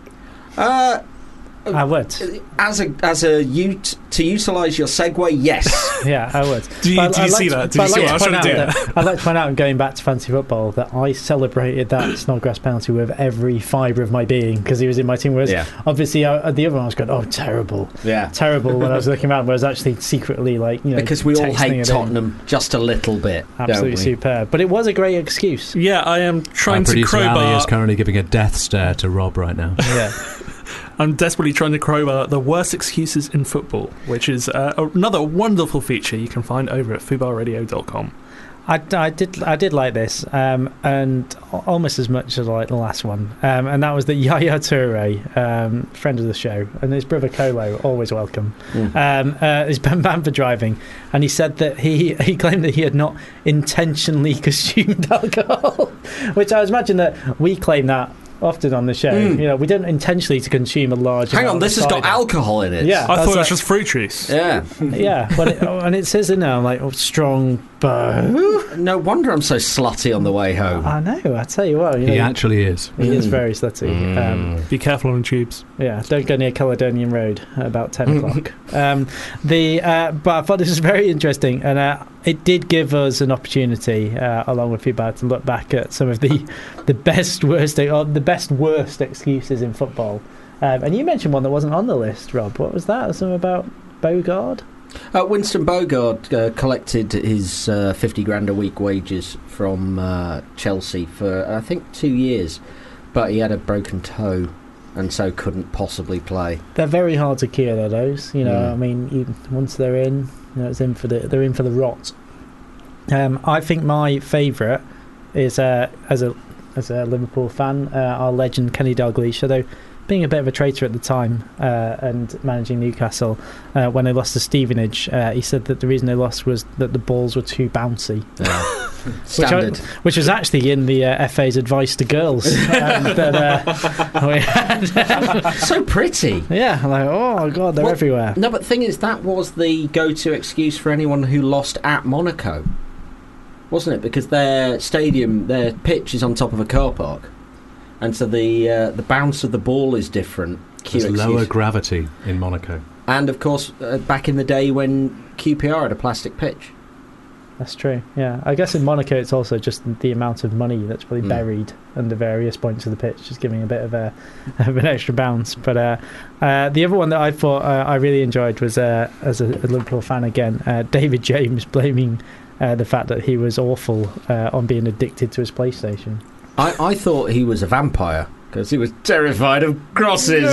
Uh, I would. as a as a ut- to utilise your segue, yes. Yeah, I would. Do you, But do I'd you like see to- that? Do but you I'd see like what I was to trying point to do? out that- I'd like to point out, and going back to fantasy football, that I celebrated that Snodgrass penalty with every fibre of my being because he was in my team. Whereas Yeah. obviously uh, the other one was going, oh, terrible, Yeah. terrible. When I was looking around, whereas actually secretly, like, you know, Because we all texting hate it in. Tottenham just a little bit. Absolutely don't we? superb. But it was a great excuse. Yeah, I am trying Our to producer Ali crowbar. is currently giving a death stare to Rob right now. Yeah. I'm desperately trying to crowbar the worst excuses in football, which is uh, another wonderful feature you can find over at fubar radio dot com. I, I did I did like this, um, and al- almost as much as I like the last one, um, and that was that Yaya Toure, um, friend of the show, and his brother Kolo, always welcome, Mm. um, uh, is banned for driving, and he said that he he claimed that he had not intentionally consumed alcohol, which I imagine that we claim that often on the show. Mm. You know, we don't intentionally to consume a large. Hang amount on, this of has got cider. alcohol in it. Yeah, I that's thought it like- was just fruit juice. Yeah. Yeah, but it, oh, and it says in there like oh, strong bow. No wonder I'm so slutty on the way home. I know. I tell you what, you He know, actually is. he is Mm. very slutty. Um, Be careful on the tubes. Yeah, don't go near Caledonian Road at about ten o'clock. Um, the uh, but I thought this was very interesting, and uh, it did give us an opportunity, uh, along with feedback, to look back at some of the the best worst or the best worst excuses in football. Um, and you mentioned one that wasn't on the list, Rob. What was that? Something about Bogard? Uh, Winston Bogard uh, collected his uh, fifty grand a week wages from uh, Chelsea for I think two years, but he had a broken toe and so couldn't possibly play. They're very hard to cure, though. Those, you know, Mm. I mean, you, once they're in, you know, it's in for the they're in for the rot. Um, I think my favourite is uh, as a as a Liverpool fan, uh, our legend Kenny Dalglish, although being a bit of a traitor at the time uh, and managing Newcastle uh, when they lost to Stevenage, uh, he said that the reason they lost was that the balls were too bouncy. Yeah. Which, I, Standard. which was actually in the uh, F A's advice to girls. um, that, uh, we had. So pretty. Yeah, I'm like, oh god, they're Well, everywhere. No, but the thing is, that was the go-to excuse for anyone who lost at Monaco, wasn't it? Because their stadium, their pitch is on top of a car park, and so the uh, the bounce of the ball is different. Cue There's excuse. lower gravity in Monaco. And of course, uh, back in the day when Q P R had a plastic pitch. That's true, yeah. I guess in Monaco it's also just the amount of money that's probably Mm. buried under various points of the pitch, just giving a bit of, a, of an extra bounce. But uh, uh, the other one that I thought uh, I really enjoyed was, uh, as a, a Liverpool fan again, uh, David James blaming uh, the fact that he was awful uh, on being addicted to his PlayStation. I, I thought he was a vampire because he was terrified of crosses.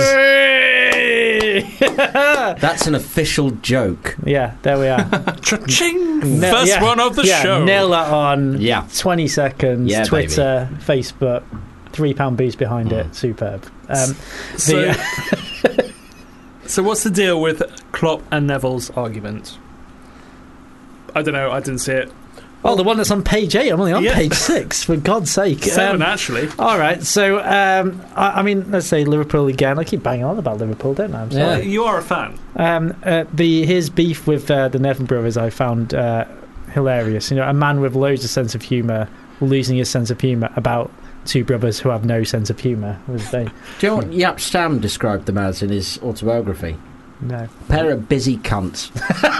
That's an official joke. Yeah, there we are. Cha-ching! Na- First yeah, one of the yeah, show. Nail that on. Yeah. twenty seconds. Yeah, Twitter, Facebook, three pound boost behind Mm. it. Superb. Um, So, the, so what's the deal with Klopp and Neville's argument? I don't know. I didn't see it. oh, the one that's on page eight. I'm only on Yeah. page six. For God's sake. Seven, Um, actually. all right. So, um, I, I mean, let's say Liverpool again. I keep banging on about Liverpool, don't I? I'm Uh, sorry. you are a fan. Um, uh, the his beef with uh, the Neville brothers, I found uh, hilarious. You know, a man with loads of sense of humour losing his sense of humour about two brothers who have no sense of humour. Was they? Do you know what Yap Stam described them as in his autobiography? No. Pair of busy cunts.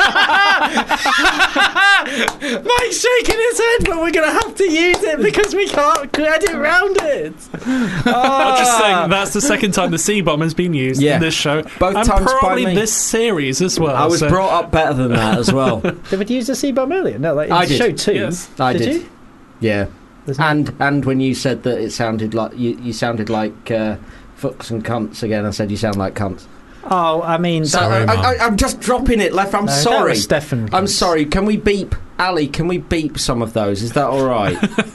Mike's shaking his head, but we're going to have to use it because we can't edit around it. I'm just saying that's the second time the C-bomb has been used Yeah. in this show. Both and times by probably me. this series as well. I was so- brought up better than that as well. Did we use the C-bomb earlier? No, like in I did. show two. Yes. I did. did. You? Yeah. There's no- And and when you said that it sounded like you, you sounded like uh, fucks and cunts again, I said you sound like cunts. Oh, I mean, So Sorry, I, Mum. I, I'm just dropping it. Left. I'm no, that sorry. was Stefan. I'm sorry. Can we beep Ali? Can we beep some of those? Is that all right?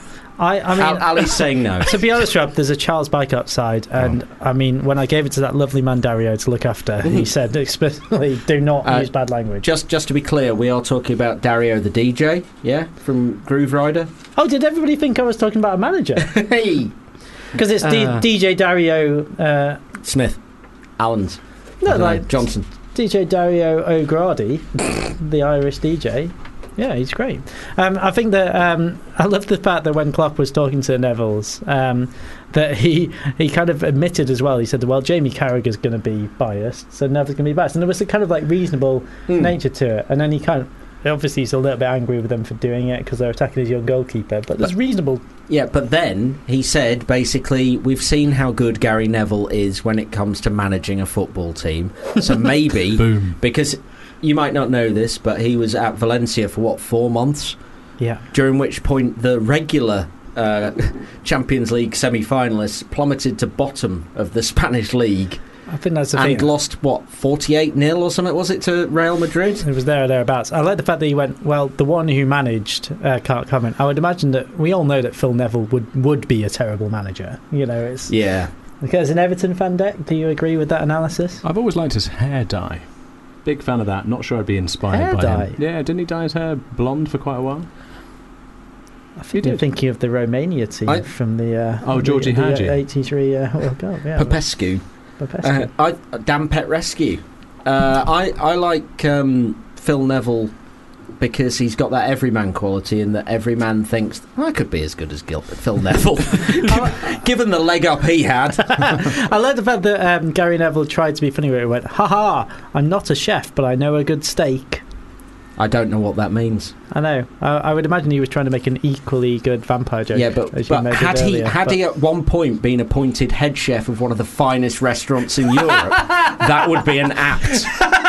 I, I mean, Al- Ali's saying no. to be honest, Rob, there's a child's bike outside, and I mean, when I gave it to that lovely man Dario to look after, he said explicitly, "Do not Uh, use bad language." Just just to be clear, we are talking about Dario the D J, yeah, from Groove Rider. Oh, did everybody think I was talking about a manager? Hey, Because it's D- Uh. D J Dario. Uh, Smith, Allens, no, I don't know, like Johnson. D J Dario O'Grady, the Irish D J. Yeah, he's great. Um, I think that um, I love the fact that when Klopp was talking to Neville's, um, that he he kind of admitted as well. He said, "Well, Jamie Carragher's going to be biased, so Neville's going to be biased," and there was a kind of like reasonable Hmm. nature to it. And then he kind of obviously he's a little bit angry with them for doing it because they're attacking his young goalkeeper. But there's reasonable. Yeah, but then he said basically, we've seen how good Gary Neville is when it comes to managing a football team. So maybe Boom. because you might not know this, but he was at Valencia for what four months, Yeah. during which point the regular uh, Champions League semi-finalists plummeted to bottom of the Spanish league I think that's the and thing. lost what forty-eight nil or something was it to Real Madrid? It was there or thereabouts. I like the fact that he went, well, the one who managed uh, can't comment. I would imagine that we all know that Phil Neville would, would be a terrible manager. You know, it's. Yeah. Okay, as an Everton fan, Deck, do you agree with that analysis? I've always liked his hair dye. Big fan of that. Not sure I'd be inspired Hair by dye? him. Yeah, didn't he dye his hair blonde for quite a while? I think you're thinking of the Romania team I, from the uh, oh Georgie the, Hagi, the eighty-three uh, World Cup. Yeah, Popescu. Popescu. Uh, I Dan Petrescu. Uh, I I like um, Phil Neville because he's got that everyman quality, and that every man thinks I could be as good as Gilbert Phil Neville, given the leg up he had. I like the fact that um, Gary Neville tried to be funny where he went, "Ha ha! I'm not a chef, but I know a good steak." I don't know what that means. I know. I, I would imagine he was trying to make an equally good vampire joke. Yeah, but, but had he earlier, had but... he at one point been appointed head chef of one of the finest restaurants in Europe, that would be an apt,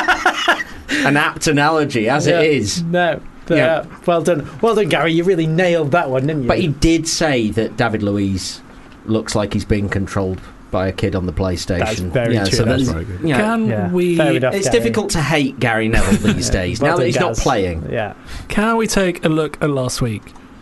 an apt analogy, as yeah, it is. No. But, yeah. uh, well done, well done, Gary. You really nailed that one, didn't you? But he did say that David Luiz looks like he's being controlled by a kid on the PlayStation. That's very yeah, true. So that's very good. Yeah. Can yeah. we? Enough, it's Gary. difficult to hate Gary Neville these days. Well now that he's Gaz. not playing. Yeah. Can we take a look at last week?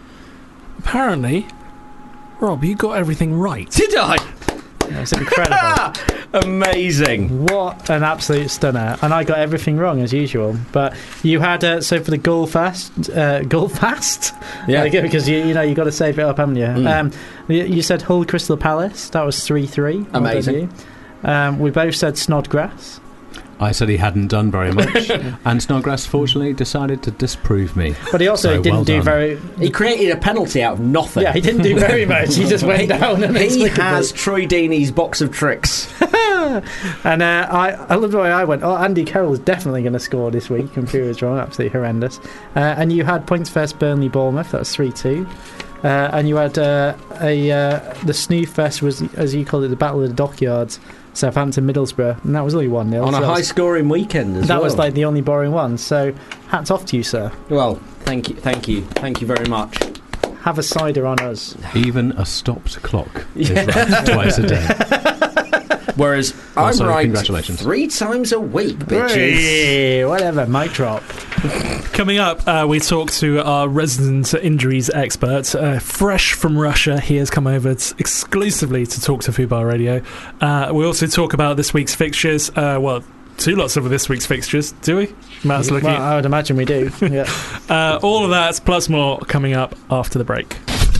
Apparently, Rob, you got everything right. Did I? It's incredible. Amazing. What an absolute stunner. And I got everything wrong as usual. But you had, uh, so for the goal fast, uh, goal fast? Yeah. Like, because you, you know, you got to save it up, haven't you? Mm. Um, you, you said Hull Crystal Palace. That was three three. Amazing. Um, we both said Snodgrass. I said he hadn't done very much, and Snodgrass fortunately decided to disprove me. But he also so didn't well do done. very... He created a penalty out of nothing. Yeah, he didn't do very much. He just went down and he has Troy Deeney's box of tricks. And uh, I, I love the way I went. Oh, Andy Carroll's definitely going to score this week. And Fury was wrong. Absolutely horrendous. Uh, and you had points first Burnley Bournemouth. That was three two. Uh, and you had uh, a uh, the Snoof Fest was, as you called it, the Battle of the Dockyards. Southampton Middlesbrough, and that was only one nil on so a high scoring weekend as that well. was like the only boring one, so hats off to you, sir. Well, thank you, thank you, thank you very much. Have a cider on us. Even a stopped clock is Yeah. right twice a day. Whereas Also, I'm right congratulations. three times a week, bitches. Hey, whatever, mic drop. Coming up, uh, we talk to our resident injuries expert, uh, fresh from Russia. He has come over t- exclusively to talk to Fubar Radio. Uh, we also talk about this week's fixtures. Uh, well, two lots of this week's fixtures, do we? Matt's looking. Well, I would imagine we do. Yeah. uh, all of that plus more coming up after the break.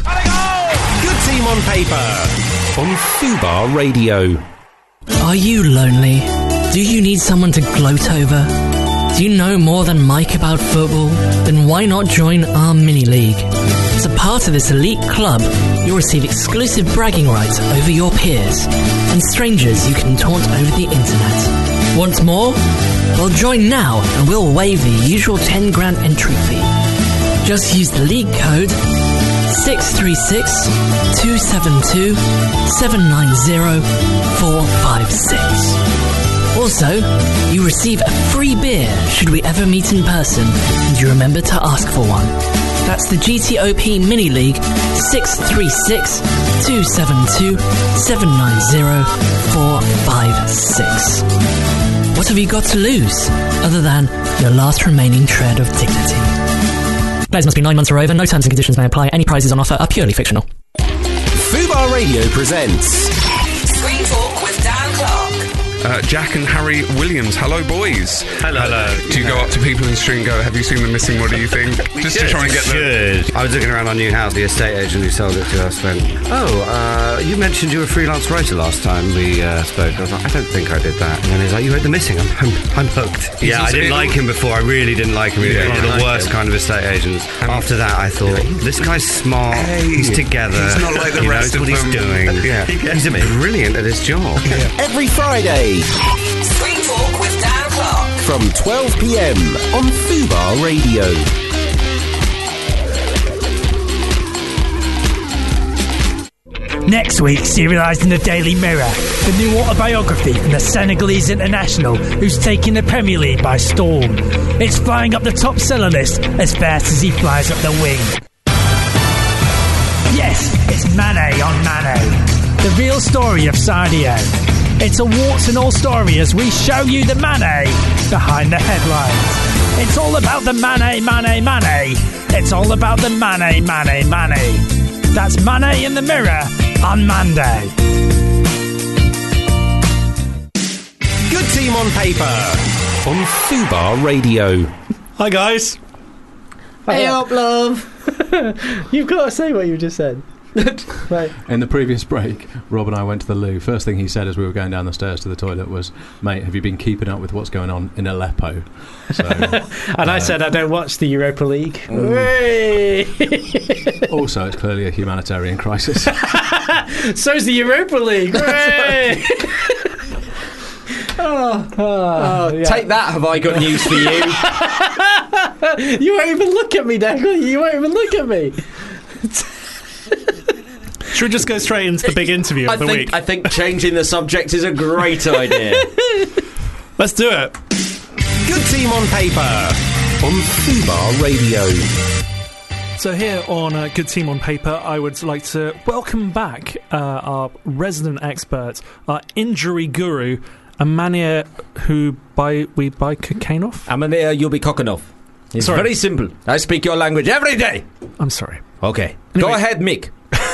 Good Team on Paper on Fubar Radio. Are you lonely? Do you need someone to gloat over? Do you know more than Mike about football? Then why not join our mini-league? As a part of this elite club, you'll receive exclusive bragging rights over your peers and strangers you can taunt over the internet. Want more? Well, join now and we'll waive the usual ten grand entry fee. Just use the league code six three six, two seven two, seven nine zero, four five six. Also, you receive a free beer should we ever meet in person and you remember to ask for one. That's the G T O P Mini League six three six, two seven two, seven nine zero, four five six. What have you got to lose other than your last remaining shred of dignity? Players must be nine months or over. No terms and conditions may apply. Any prizes on offer are purely fictional. Fubar Radio presents Screen Talk with Dan Clark. Uh, Jack and Harry Williams. Hello, boys. Hello. Hello. Do you go up to people in the street and go, have you seen The Missing? What do you think? Just to try and get the... I was looking around our new house. The estate agent who sold it to us went, oh, uh, you mentioned you were a freelance writer last time we uh, spoke. I was like, I don't think I did that. And then he's like, you heard The Missing. I'm, I'm, I'm hooked. He's yeah, I also- didn't like him before. I really didn't like him. He was Yeah, one of you the like worst him. kind of estate agents. After that, I thought, this guy's smart. Hey, he's together. he's not like the he rest knows of what them. he's doing. Yeah. He's brilliant at his job. every Friday Screen Talk with Dan Clark. from twelve p.m. on Fubar Radio. Next week, serialised in the Daily Mirror, the new autobiography from the Senegalese international who's taking the Premier League by storm. It's flying up the top seller list as fast as he flies up the wing. Yes, it's Mane on Mane, the real story of Sadio. It's a warts and all story as we show you the Mane behind the headlines. It's all about the Mane, Mane, Mane. It's all about the Mane, Mane, Mane. That's Mane in the Mirror on Monday. Good Team on Paper on Fubar Radio. Hi, guys. Hey up, love. You've got to say what you just said. Right. In the previous break, Rob and I went to the loo. First thing he said as we were going down the stairs to the toilet was, "Mate, have you been keeping up with what's going on in Aleppo?" So, and uh, I said, "I don't watch the Europa League." Mm. Also, it's clearly a humanitarian crisis. So's the Europa League. Oh, oh, oh yeah. Take that, have I got news for you? You won't even look at me, Declan. You won't even look at me. Should we just go straight into the big interview of I the think, week? I think changing the subject is a great idea. Let's do it. Good Team on Paper on Fubar Radio. So here on uh, Good Team on Paper, I would like to welcome back uh, our resident expert, our injury guru, Amania, who by we by Kokanov? Amania Yubikokanov. It's Sorry. very simple. I speak your language every day. I'm sorry. Okay. Anyway. Go ahead, Mick.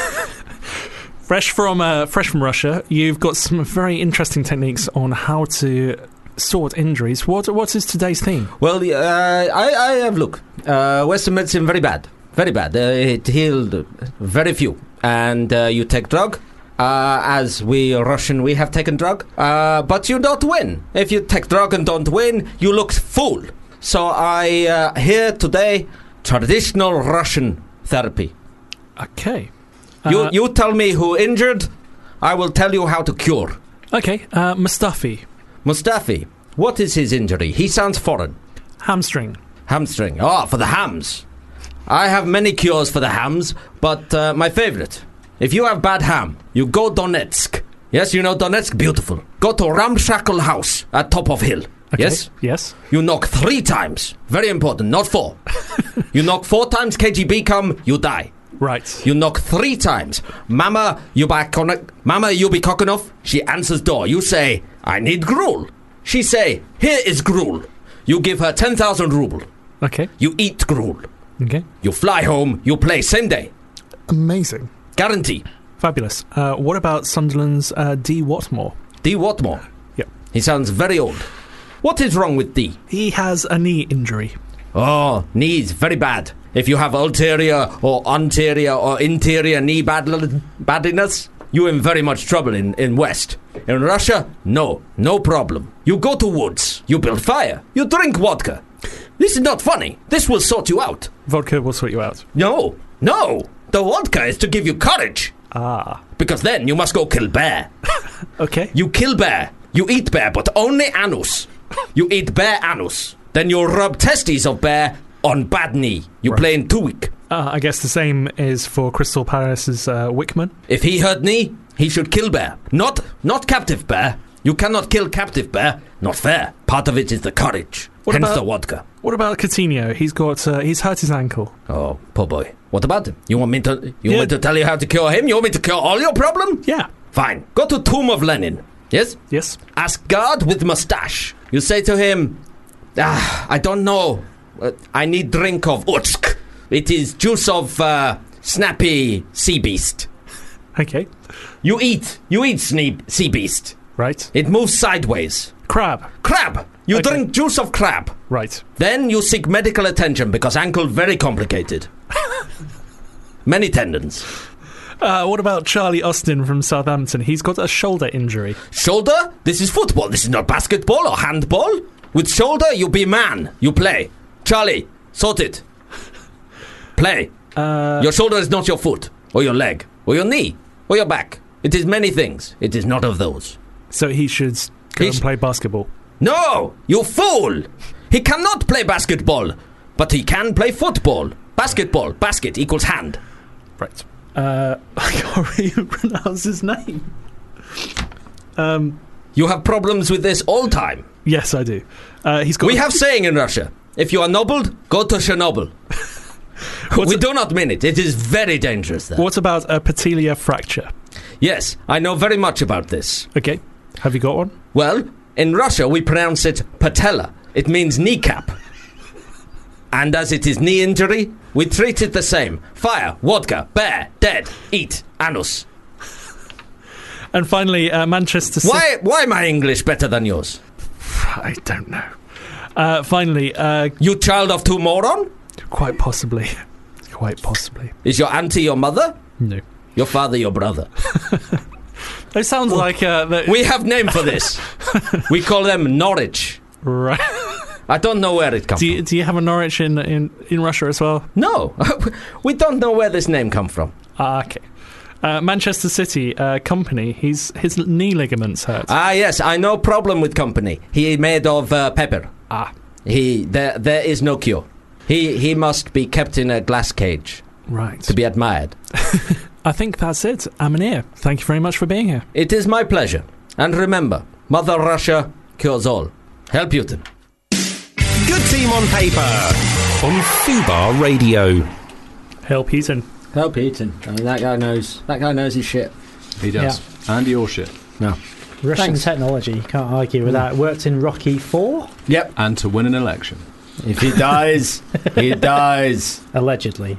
Fresh from uh, fresh from Russia, you've got some very interesting techniques on how to sort injuries. What what is today's theme? Well, uh, I, I have look. Uh, Western medicine very bad, very bad. Uh, it healed very few, and uh, you take drug. Uh, as we Russian, we have taken drug, uh, but you don't win. If you take drug and don't win, you look fool. So I uh, here today traditional Russian therapy. Okay. You Uh, you tell me who injured, I will tell you how to cure. Okay, uh, Mustafi. Mustafi, what is his injury? He sounds foreign. Hamstring. Hamstring. Oh, for the hams. I have many cures for the hams, but uh, my favorite. If you have bad ham, you go Donetsk. Yes, you know Donetsk? Beautiful. Go to Ramshackle House at top of hill. Okay. Yes? Yes. You knock three times. Very important, not four. You knock four times, K G B come, you die. Right. You knock three times. Mama Yubikokanov, Mama Yubikokanov, she answers door. You say, I need gruel. She say, here is gruel. You give her ten thousand ruble. Okay. You eat gruel. Okay. You fly home, you play same day. Amazing. Guarantee. Fabulous. Uh, what about Sunderland's uh, D. Watmore? D. Watmore? Yep. He sounds very old. What is wrong with D? He has a knee injury. Oh, knees, very bad. If you have ulterior or anterior or interior knee badl- badliness, you're in very much trouble in, in West. In Russia, no, no problem. You go to woods, you build fire, you drink vodka. This is not funny. This will sort you out. Vodka will sort you out. No, no. The vodka is to give you courage. Ah. Because then you must go kill bear. Okay. You kill bear. You eat bear, but only anus. You eat bear anus. Then you rub testes of bear on bad knee. You Right. play in two week. Uh, I guess the same is for Crystal Palace's uh, Wickman. If he hurt knee, he should kill bear. Not not captive bear. You cannot kill captive bear. Not fair. Part of it is the courage. What Hence about- the vodka. What about Coutinho? He's got uh, he's hurt his ankle. Oh, poor boy. What about him? You want me to you Yeah. want me to tell you how to cure him? You want me to cure all your problem? Yeah. Fine. Go to Tomb of Lenin. Yes? Yes. Ask God with mustache. You say to him, ah, I don't know. Uh, I need drink of Utsk. It is juice of uh, snappy sea beast. Okay. You eat. You eat sne- sea beast. Right. It moves sideways. Crab. Crab. You Okay. drink juice of crab. Right. Then you seek medical attention because ankle very complicated. Many tendons. Uh, what about Charlie Austin from Southampton? He's got a shoulder injury. Shoulder? This is football. This is not basketball or handball. With shoulder, you be man. You play. Charlie, sort it. Play. Uh, Your shoulder is not your foot, or your leg, or your knee, or your back. It is many things. It is not of those. so he should go He and sh- play basketball. No, you fool! He cannot play basketball, but he can play football. Basketball, basket equals hand. Right. Uh, I can't really pronounce his name. Um, You have problems with this all time. yes, I do. Uh, he's got. We have saying in Russia, if you are nobled, go to Chernobyl. we do not mean it. It is very dangerous there. What about a patella fracture? Yes, I know very much about this. Okay. Have you got one? Well, in Russia we pronounce it patella. It means kneecap. And as it is knee injury, we treat it the same. Fire, vodka, bear, dead, eat, anus. And finally, uh, Manchester City. Why, why my English better than yours? I don't know. Uh, finally, uh, You child of two moron? quite possibly. quite possibly. Is your auntie your mother? No. Your father your brother? It sounds like... Uh, the- we have name for this. We call them Norwich. Right. I don't know where it comes do you, from. Do you have a Norwich in, in, in Russia as well? No. We don't know where this name come from. Ah, okay. Uh, Manchester City, uh, Company, he's, his knee ligaments hurt. Ah, yes, I no problem with Company. He made of uh, pepper. Ah. He there there is no cure. He he must be kept in a glass cage. Right. To be admired. I think that's it. Aminir, thank you very much for being here. It is my pleasure. And remember, Mother Russia cures all. Hail Putin. Good Team on Paper on Fubar Radio. Hail Putin. Hail Putin. I mean, that guy knows. That guy knows his shit. He does. Yeah. And your shit. No. Russian Thanks. technology, you can't argue with that. It worked in Rocky four. Yep. And to win an election. If he dies, he dies. Allegedly.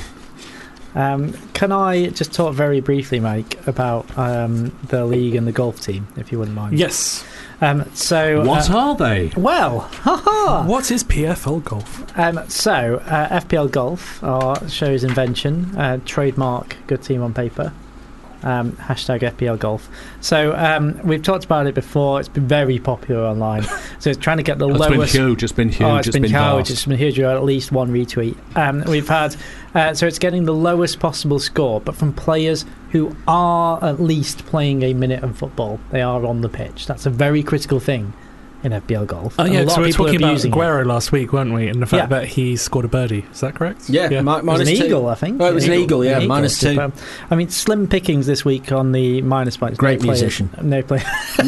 Um, can I just talk very briefly, Mike, about um, the league and the golf team, if you wouldn't mind? Yes. Um, so, What uh, are they? Well, haha. What is P F L Golf? Um, so, uh, F P L Golf, our show's invention, uh, trademark Good Team on Paper, um, hashtag F P L Golf. So, um, we've talked about it before. It's been very popular online. So, it's trying to get the It's lowest. been huge. It's been huge. Oh, it's, it's been, been huge. vast. It's been huge. We've had at least one retweet. Um, we've had. Uh, so, it's getting the lowest possible score, but from players who are at least playing a minute of football. They are on the pitch. That's a very critical thing in F P L Golf. Oh, And yeah, a lot so of we were people are talking about abusing it. Aguero last week, weren't we? And the fact Yeah. that he scored a birdie. Is that correct? Yeah, yeah. mi- It was minus an two. eagle, I think. Oh, it was an eagle, yeah, An minus two. But, I mean, slim pickings this week on the minus points. Great no players, musician. No play.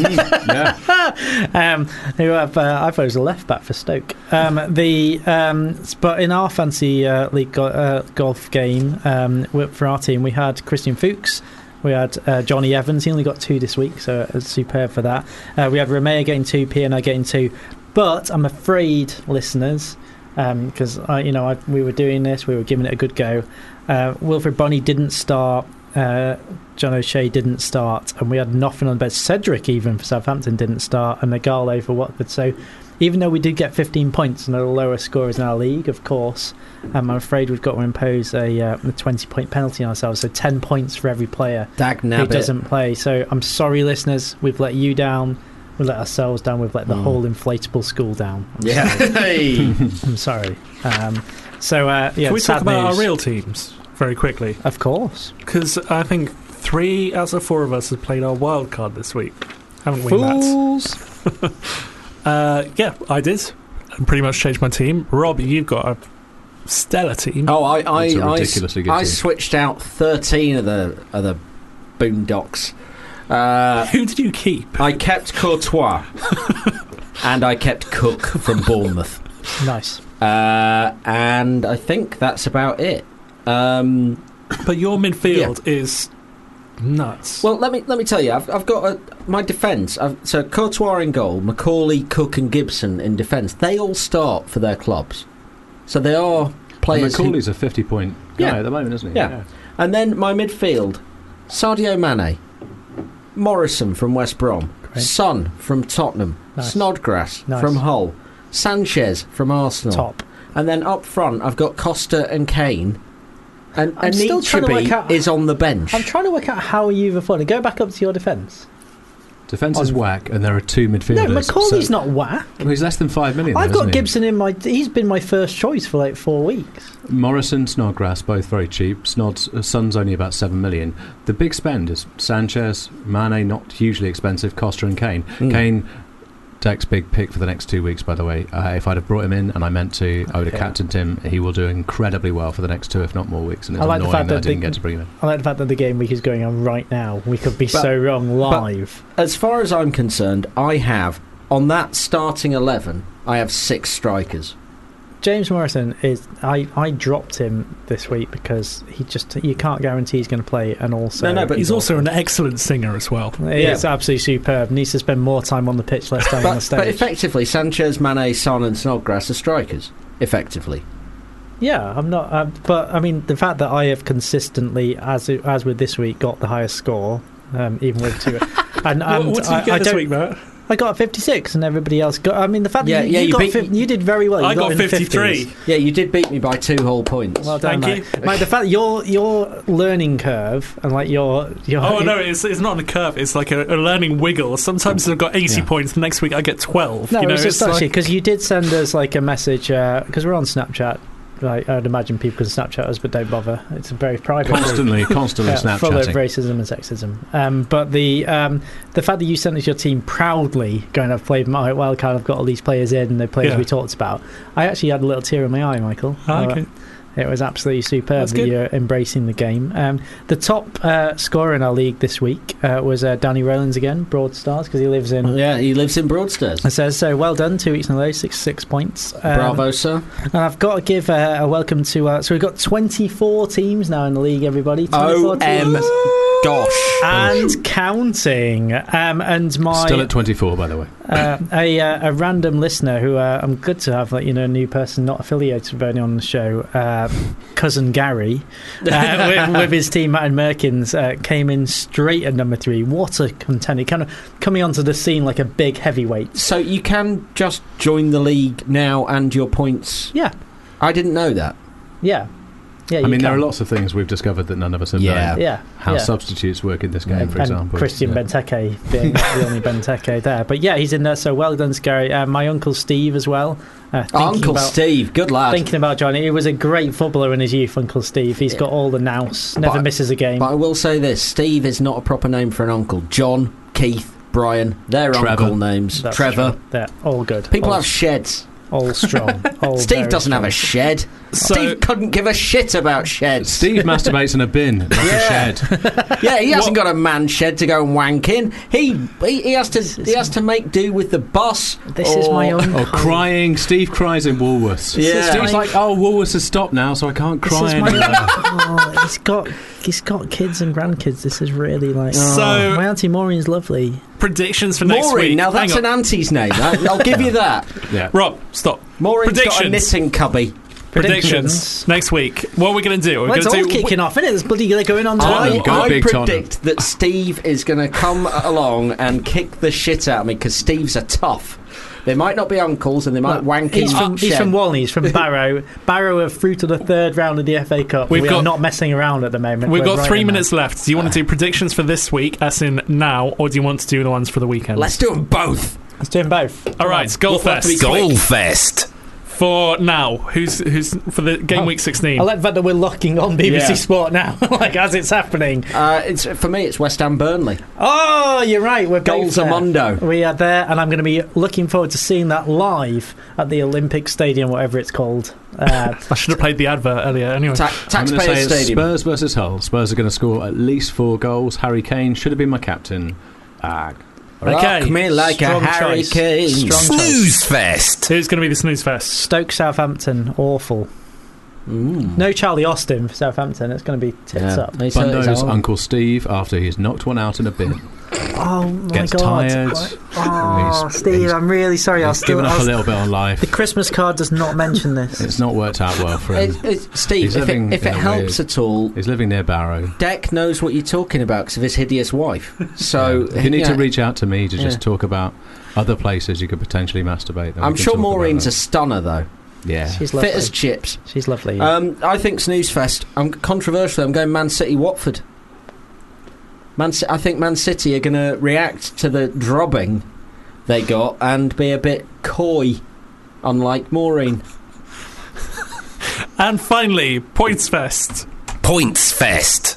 Yeah. um, who have, uh, I thought it was a left back for Stoke. Um, the um, s- but in our fancy uh, league go- uh, golf game um, w- for our team, we had Christian Fuchs. We had uh, Johnny Evans. He only got two this week, so it's superb for that. Uh, we had Romeo getting two, P N I getting two. But I'm afraid, listeners, because um, you know I, we were doing this, we were giving it a good go. Uh, Wilfred Bonney didn't start. Uh, John O'Shea didn't start, and we had nothing on the bed. Cedric, even for Southampton, didn't start, and Nagale for Watford. So, even though we did get fifteen points and the lower scorers in our league, of course, um, I'm afraid we've got to impose a, uh, a twenty-point penalty on ourselves. So, ten points for every player Dag who nabbit. doesn't play. So, I'm sorry, listeners, we've let you down. We've let ourselves down. We've let the Mm. whole inflatable school down. I'm Yeah. sorry. I'm sorry. Um, so, uh, yeah, Can we sad talk about news. our real teams very quickly? Of course. Because I think three out of four of us have played our wild card this week. Haven't we, Matt? Fools. Uh, yeah, I did. And pretty much changed my team. Rob, you've got a stellar team. Oh, I I, It's a I, ridiculously good I team. switched out thirteen of the of the boondocks. Uh, Who did you keep? I kept Courtois and I kept Cook from Bournemouth. Nice. Uh, and I think that's about it. Um, But your midfield is nuts. well, let me let me tell you, I've, I've got a, my defence. I've, so Courtois in goal, Macaulay, Cook, and Gibson in defence. They all start for their clubs, so they are players. who- Macaulay's a fifty-point guy Yeah. at the moment, isn't he? Yeah. And then my midfield, Sadio Mane, Morrison from West Brom, Great. Son from Tottenham, Nice. Snodgrass Nice. from Hull, Sanchez from Arsenal. Top. And then up front, I've got Costa and Kane. And I'm still trying to work Anichebe out- is on the bench. I'm trying to work out how you've afforded. Go back up to your defence. Defence is On- whack, and there are two midfielders. No, Macaulay's so- not whack. Well, he's less than five million. I've though, got isn't he? Gibson in my. He's been my first choice for like four weeks. Morrison, Snodgrass, both very cheap. Snod's uh, Son's only about seven million. The big spend is Sanchez, Mane, not hugely expensive. Costa and Kane. Mm. Kane, Deck's big pick for the next two weeks. By the way, uh, if I'd have brought him in, and I meant to, I would have Okay. captained him. He will do incredibly well for the next two, if not more weeks. And it's I like the annoying fact that I that didn't the- get to bring him in. I like the fact that the game week is going on right now. We could be But- so wrong live. As far as I'm concerned, I have, on that starting eleven, I have six strikers. James Morrison is. I, I dropped him this week because he just. You can't guarantee he's going to play, and also No, no, but He's also an excellent singer as well. It's absolutely superb. Needs to spend more time on the pitch, less time on the But, stage. but effectively, Sanchez, Mane, Son, and Snodgrass are strikers. Effectively. Yeah, I'm not. Um, but I mean, the fact that I have consistently, as it- as with this week, got the highest score, um, even with two. And, and what, what did you I, get I this don't, week, Matt? I got a fifty-six, and everybody else got. I mean, the fact Yeah, that you, yeah, you, you got beat- fif- you did very well. You I got in the fifty-three. fifties. Yeah, you did beat me by two whole points. Well done, Thank mate. you. Mate, the fact that your your learning curve and like your your Oh no, it's it's not on a curve. It's like a, a learning wiggle. Sometimes I've got eighty Yeah. points. The next week I get twelve. No, you know, it was just it's actually like- because you did send us like a message because we're on Snapchat. Like, I'd imagine people can Snapchat us, but don't bother. It's a very private, Constantly, constantly yeah, full of Snapchatting. racism and sexism. Um, but the um, the fact that you sent us your team proudly, going, I've played my wildcard, I've got all these players in, and the players Yeah. we talked about. I actually had a little tear in my eye, Michael. Ah, okay. Uh, It was absolutely superb That's that good. you're embracing the game. Um, the top uh, scorer in our league this week uh, was uh, Danny Rowlands again, Broadstairs, because he lives in. Yeah, he lives in Broadstairs. It says so. Well done, two weeks in a row, six six points. Um, Bravo, sir. And I've got to give uh, a welcome to. Uh, so we've got twenty-four teams now in the league. Everybody, twenty-four O M teams. Gosh. And counting. Um, and my Still at twenty-four, by the way. uh, a uh, a random listener who uh, I'm good to have, like you know, a new person not affiliated with anyone on the show, uh, cousin Gary, uh, with, with his team Matt and Merkins, uh, came in straight at number three. What a contender! Kind of coming onto the scene like a big heavyweight. So you can just join the league now and your points. Yeah, I didn't know that. Yeah, yeah. I you mean, there can. are lots of things we've discovered that none of us have Yeah. known. Yeah, How yeah. substitutes work in this game, for and example. Christian Yeah. Benteke being the only Benteke there. But yeah, he's in there, so well done, Scary. Uh, my uncle Steve as well. Uh, thinking Uncle about, Steve, good lad. Thinking about joining. He was a great footballer in his youth, Uncle Steve. He's got all the nous, never But- misses a game. But I will say this: Steve is not a proper name for an uncle. John, Keith, Brian, they're Trevor. uncle names. That's Trevor. true. They're all good. People all, have sheds. all strong. All Steve very doesn't have a strong. shed. So- Steve couldn't give a shit about sheds. Steve masturbates in a bin, not Yeah. a shed. Yeah, he hasn't got a man shed to go and wank in. He he, he has to he has to make do with the bus. This is my or- own. Or crying. Steve cries in Woolworths. Yeah. Steve's like, oh, Woolworths has stopped now, so I can't This cry is my anymore. oh, he's got he's got kids and grandkids. This is really like. So- oh, my auntie Maureen's lovely. predictions for next Maureen, week. now that's Hang an on. auntie's name. I, I'll give you that. Yeah. Rob, stop. Maureen's got a Predictions. knitting cubby. Predictions next week. What are we going to do? We're Well, it's all going to do. kicking off, isn't it? There's bloody going on. Tottenham, I, tonight. go I big Tottenham. predict that Steve is going to come along and kick the shit out of me because Steve's a tough. They might not be uncles and they might wank He's in from, he's shed. from Walney. He's from Barrow. Barrow are through to the third round of the F A Cup. We've we got- are not messing around at the moment. We've We're got right three in minutes left. Do you want to do predictions for this week, as in now, or do you want to do the ones for the weekend? Let's do them both. there. Let's do them both. All right, Goalfest. Goalfest. For now, who's who's for the game Oh, week sixteen? I like the fact that we're locking on B B C Yeah. Sport now, like as it's happening. Uh, it's for me. It's West Ham Burnley. Oh, you're right. We're both there. Golzamundo. We are there, and I'm going to be looking forward to seeing that live at the Olympic Stadium, whatever it's called. Uh, I should have played the advert earlier. Anyway, Ta- I'm going to Taxpayer say it's Stadium. Spurs versus Hull. Spurs are going to score at least four goals. Harry Kane should have been my captain. Ah, Okay. Rock me like Strong a choice. hurricane. Strong choice. Snooze fest. who's going to be the snooze fest? Stoke Southampton, awful. Mm. No Charlie Austin for Southampton. It's going to be tits Yeah. up. He's a- he's Bundo's a- Uncle Steve after he's knocked one out in a bin. Oh my Gets god! tired. Oh, He's- Steve, he's- I'm really sorry. I'll He's still. given up I'll a little bit on life. The Christmas card does not mention this. It's not worked out well for him. It, it, Steve, He's if it, living if it in a helps weird- at all, He's living near Barrow. Deck knows what you're talking about because of his hideous wife. So If you need yeah, to reach out to me to just Yeah. talk about other places you could potentially masturbate, then we I'm can sure talk about Maureen's a that. stunner though. Yeah. She's lovely. Fit as chips. She's lovely. Um, I think Snooze Fest. I'm controversial. I'm going Man City Watford. Man, Ci- I think Man City are going to react to the drubbing they got and be a bit coy, unlike Maureen. And finally, Points Fest. Points fest.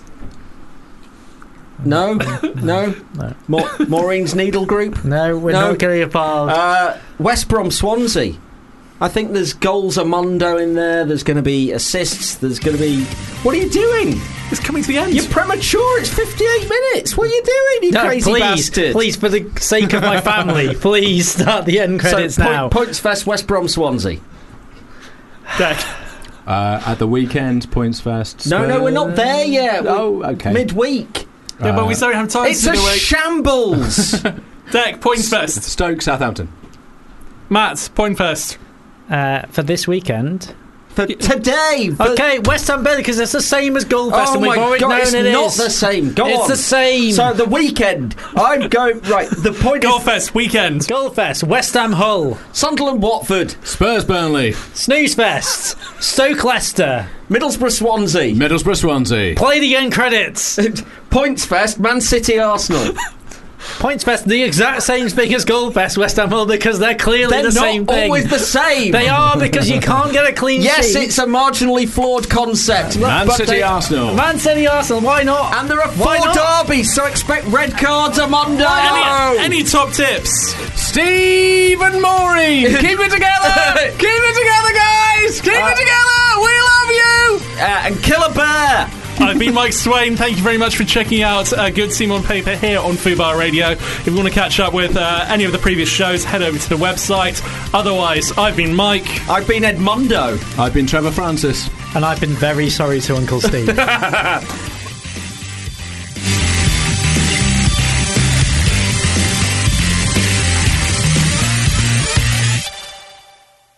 No, no, No. Ma- Maureen's Needle Group. no, we're no. not getting involved. Uh, West Brom Swansea. I think there's goals Amundo in there. There's going to be assists. There's going to be. What are you doing? It's coming to the end. You're premature. It's fifty-eight minutes. What are you doing, you no, crazy please, bastard? please, for the sake of my family, please start the end credits so, point- now. Points Fest, West Brom Swansea. Deck. Uh, at the weekend, Points Fest. No, no, we're not there yet. We're Oh, okay. midweek. Yeah, but we Uh, still have time It's to a do it. shambles. Deck, Points Fest. Stoke Southampton. Matt, Point Fest. Uh, for this weekend, For today. For okay, West Ham Burnley, because it's the same as Goldfest, oh and we've my already God, known it's it not is. the same. Go it's on. the same. So the weekend, I'm going right. The point Goldfest is weekend. Goldfest, West Ham Hull, Sunderland Watford, Spurs Burnley, Snooze Fest, Stoke Leicester, Middlesbrough Swansea, Middlesbrough Swansea, Play the End credits, Points Fest, Man City Arsenal. Points Fest, the exact same thing as Goldfest, West Ham Hull, because they're clearly They're the not same thing. always the same. They are, because you can't get a clean yes, sheet. Yes, it's a marginally flawed concept. Man but City they, Arsenal. Man City Arsenal, why not? And there are Why four not? derbies, so expect red cards, Amondo. Any, any top tips? Stephen Morey. Keep it together. Keep it together, guys. Keep Uh, it together. We love you. Uh, and kill a bear. I've been Mike Swain. Thank you very much for checking out uh, Good Team on Paper here on Fubar Radio. If you want to catch up with uh, any of the previous shows, head over to the website. Otherwise, I've been Mike. I've been Edmundo. I've been Trevor Francis. And I've been very sorry to Uncle Steve.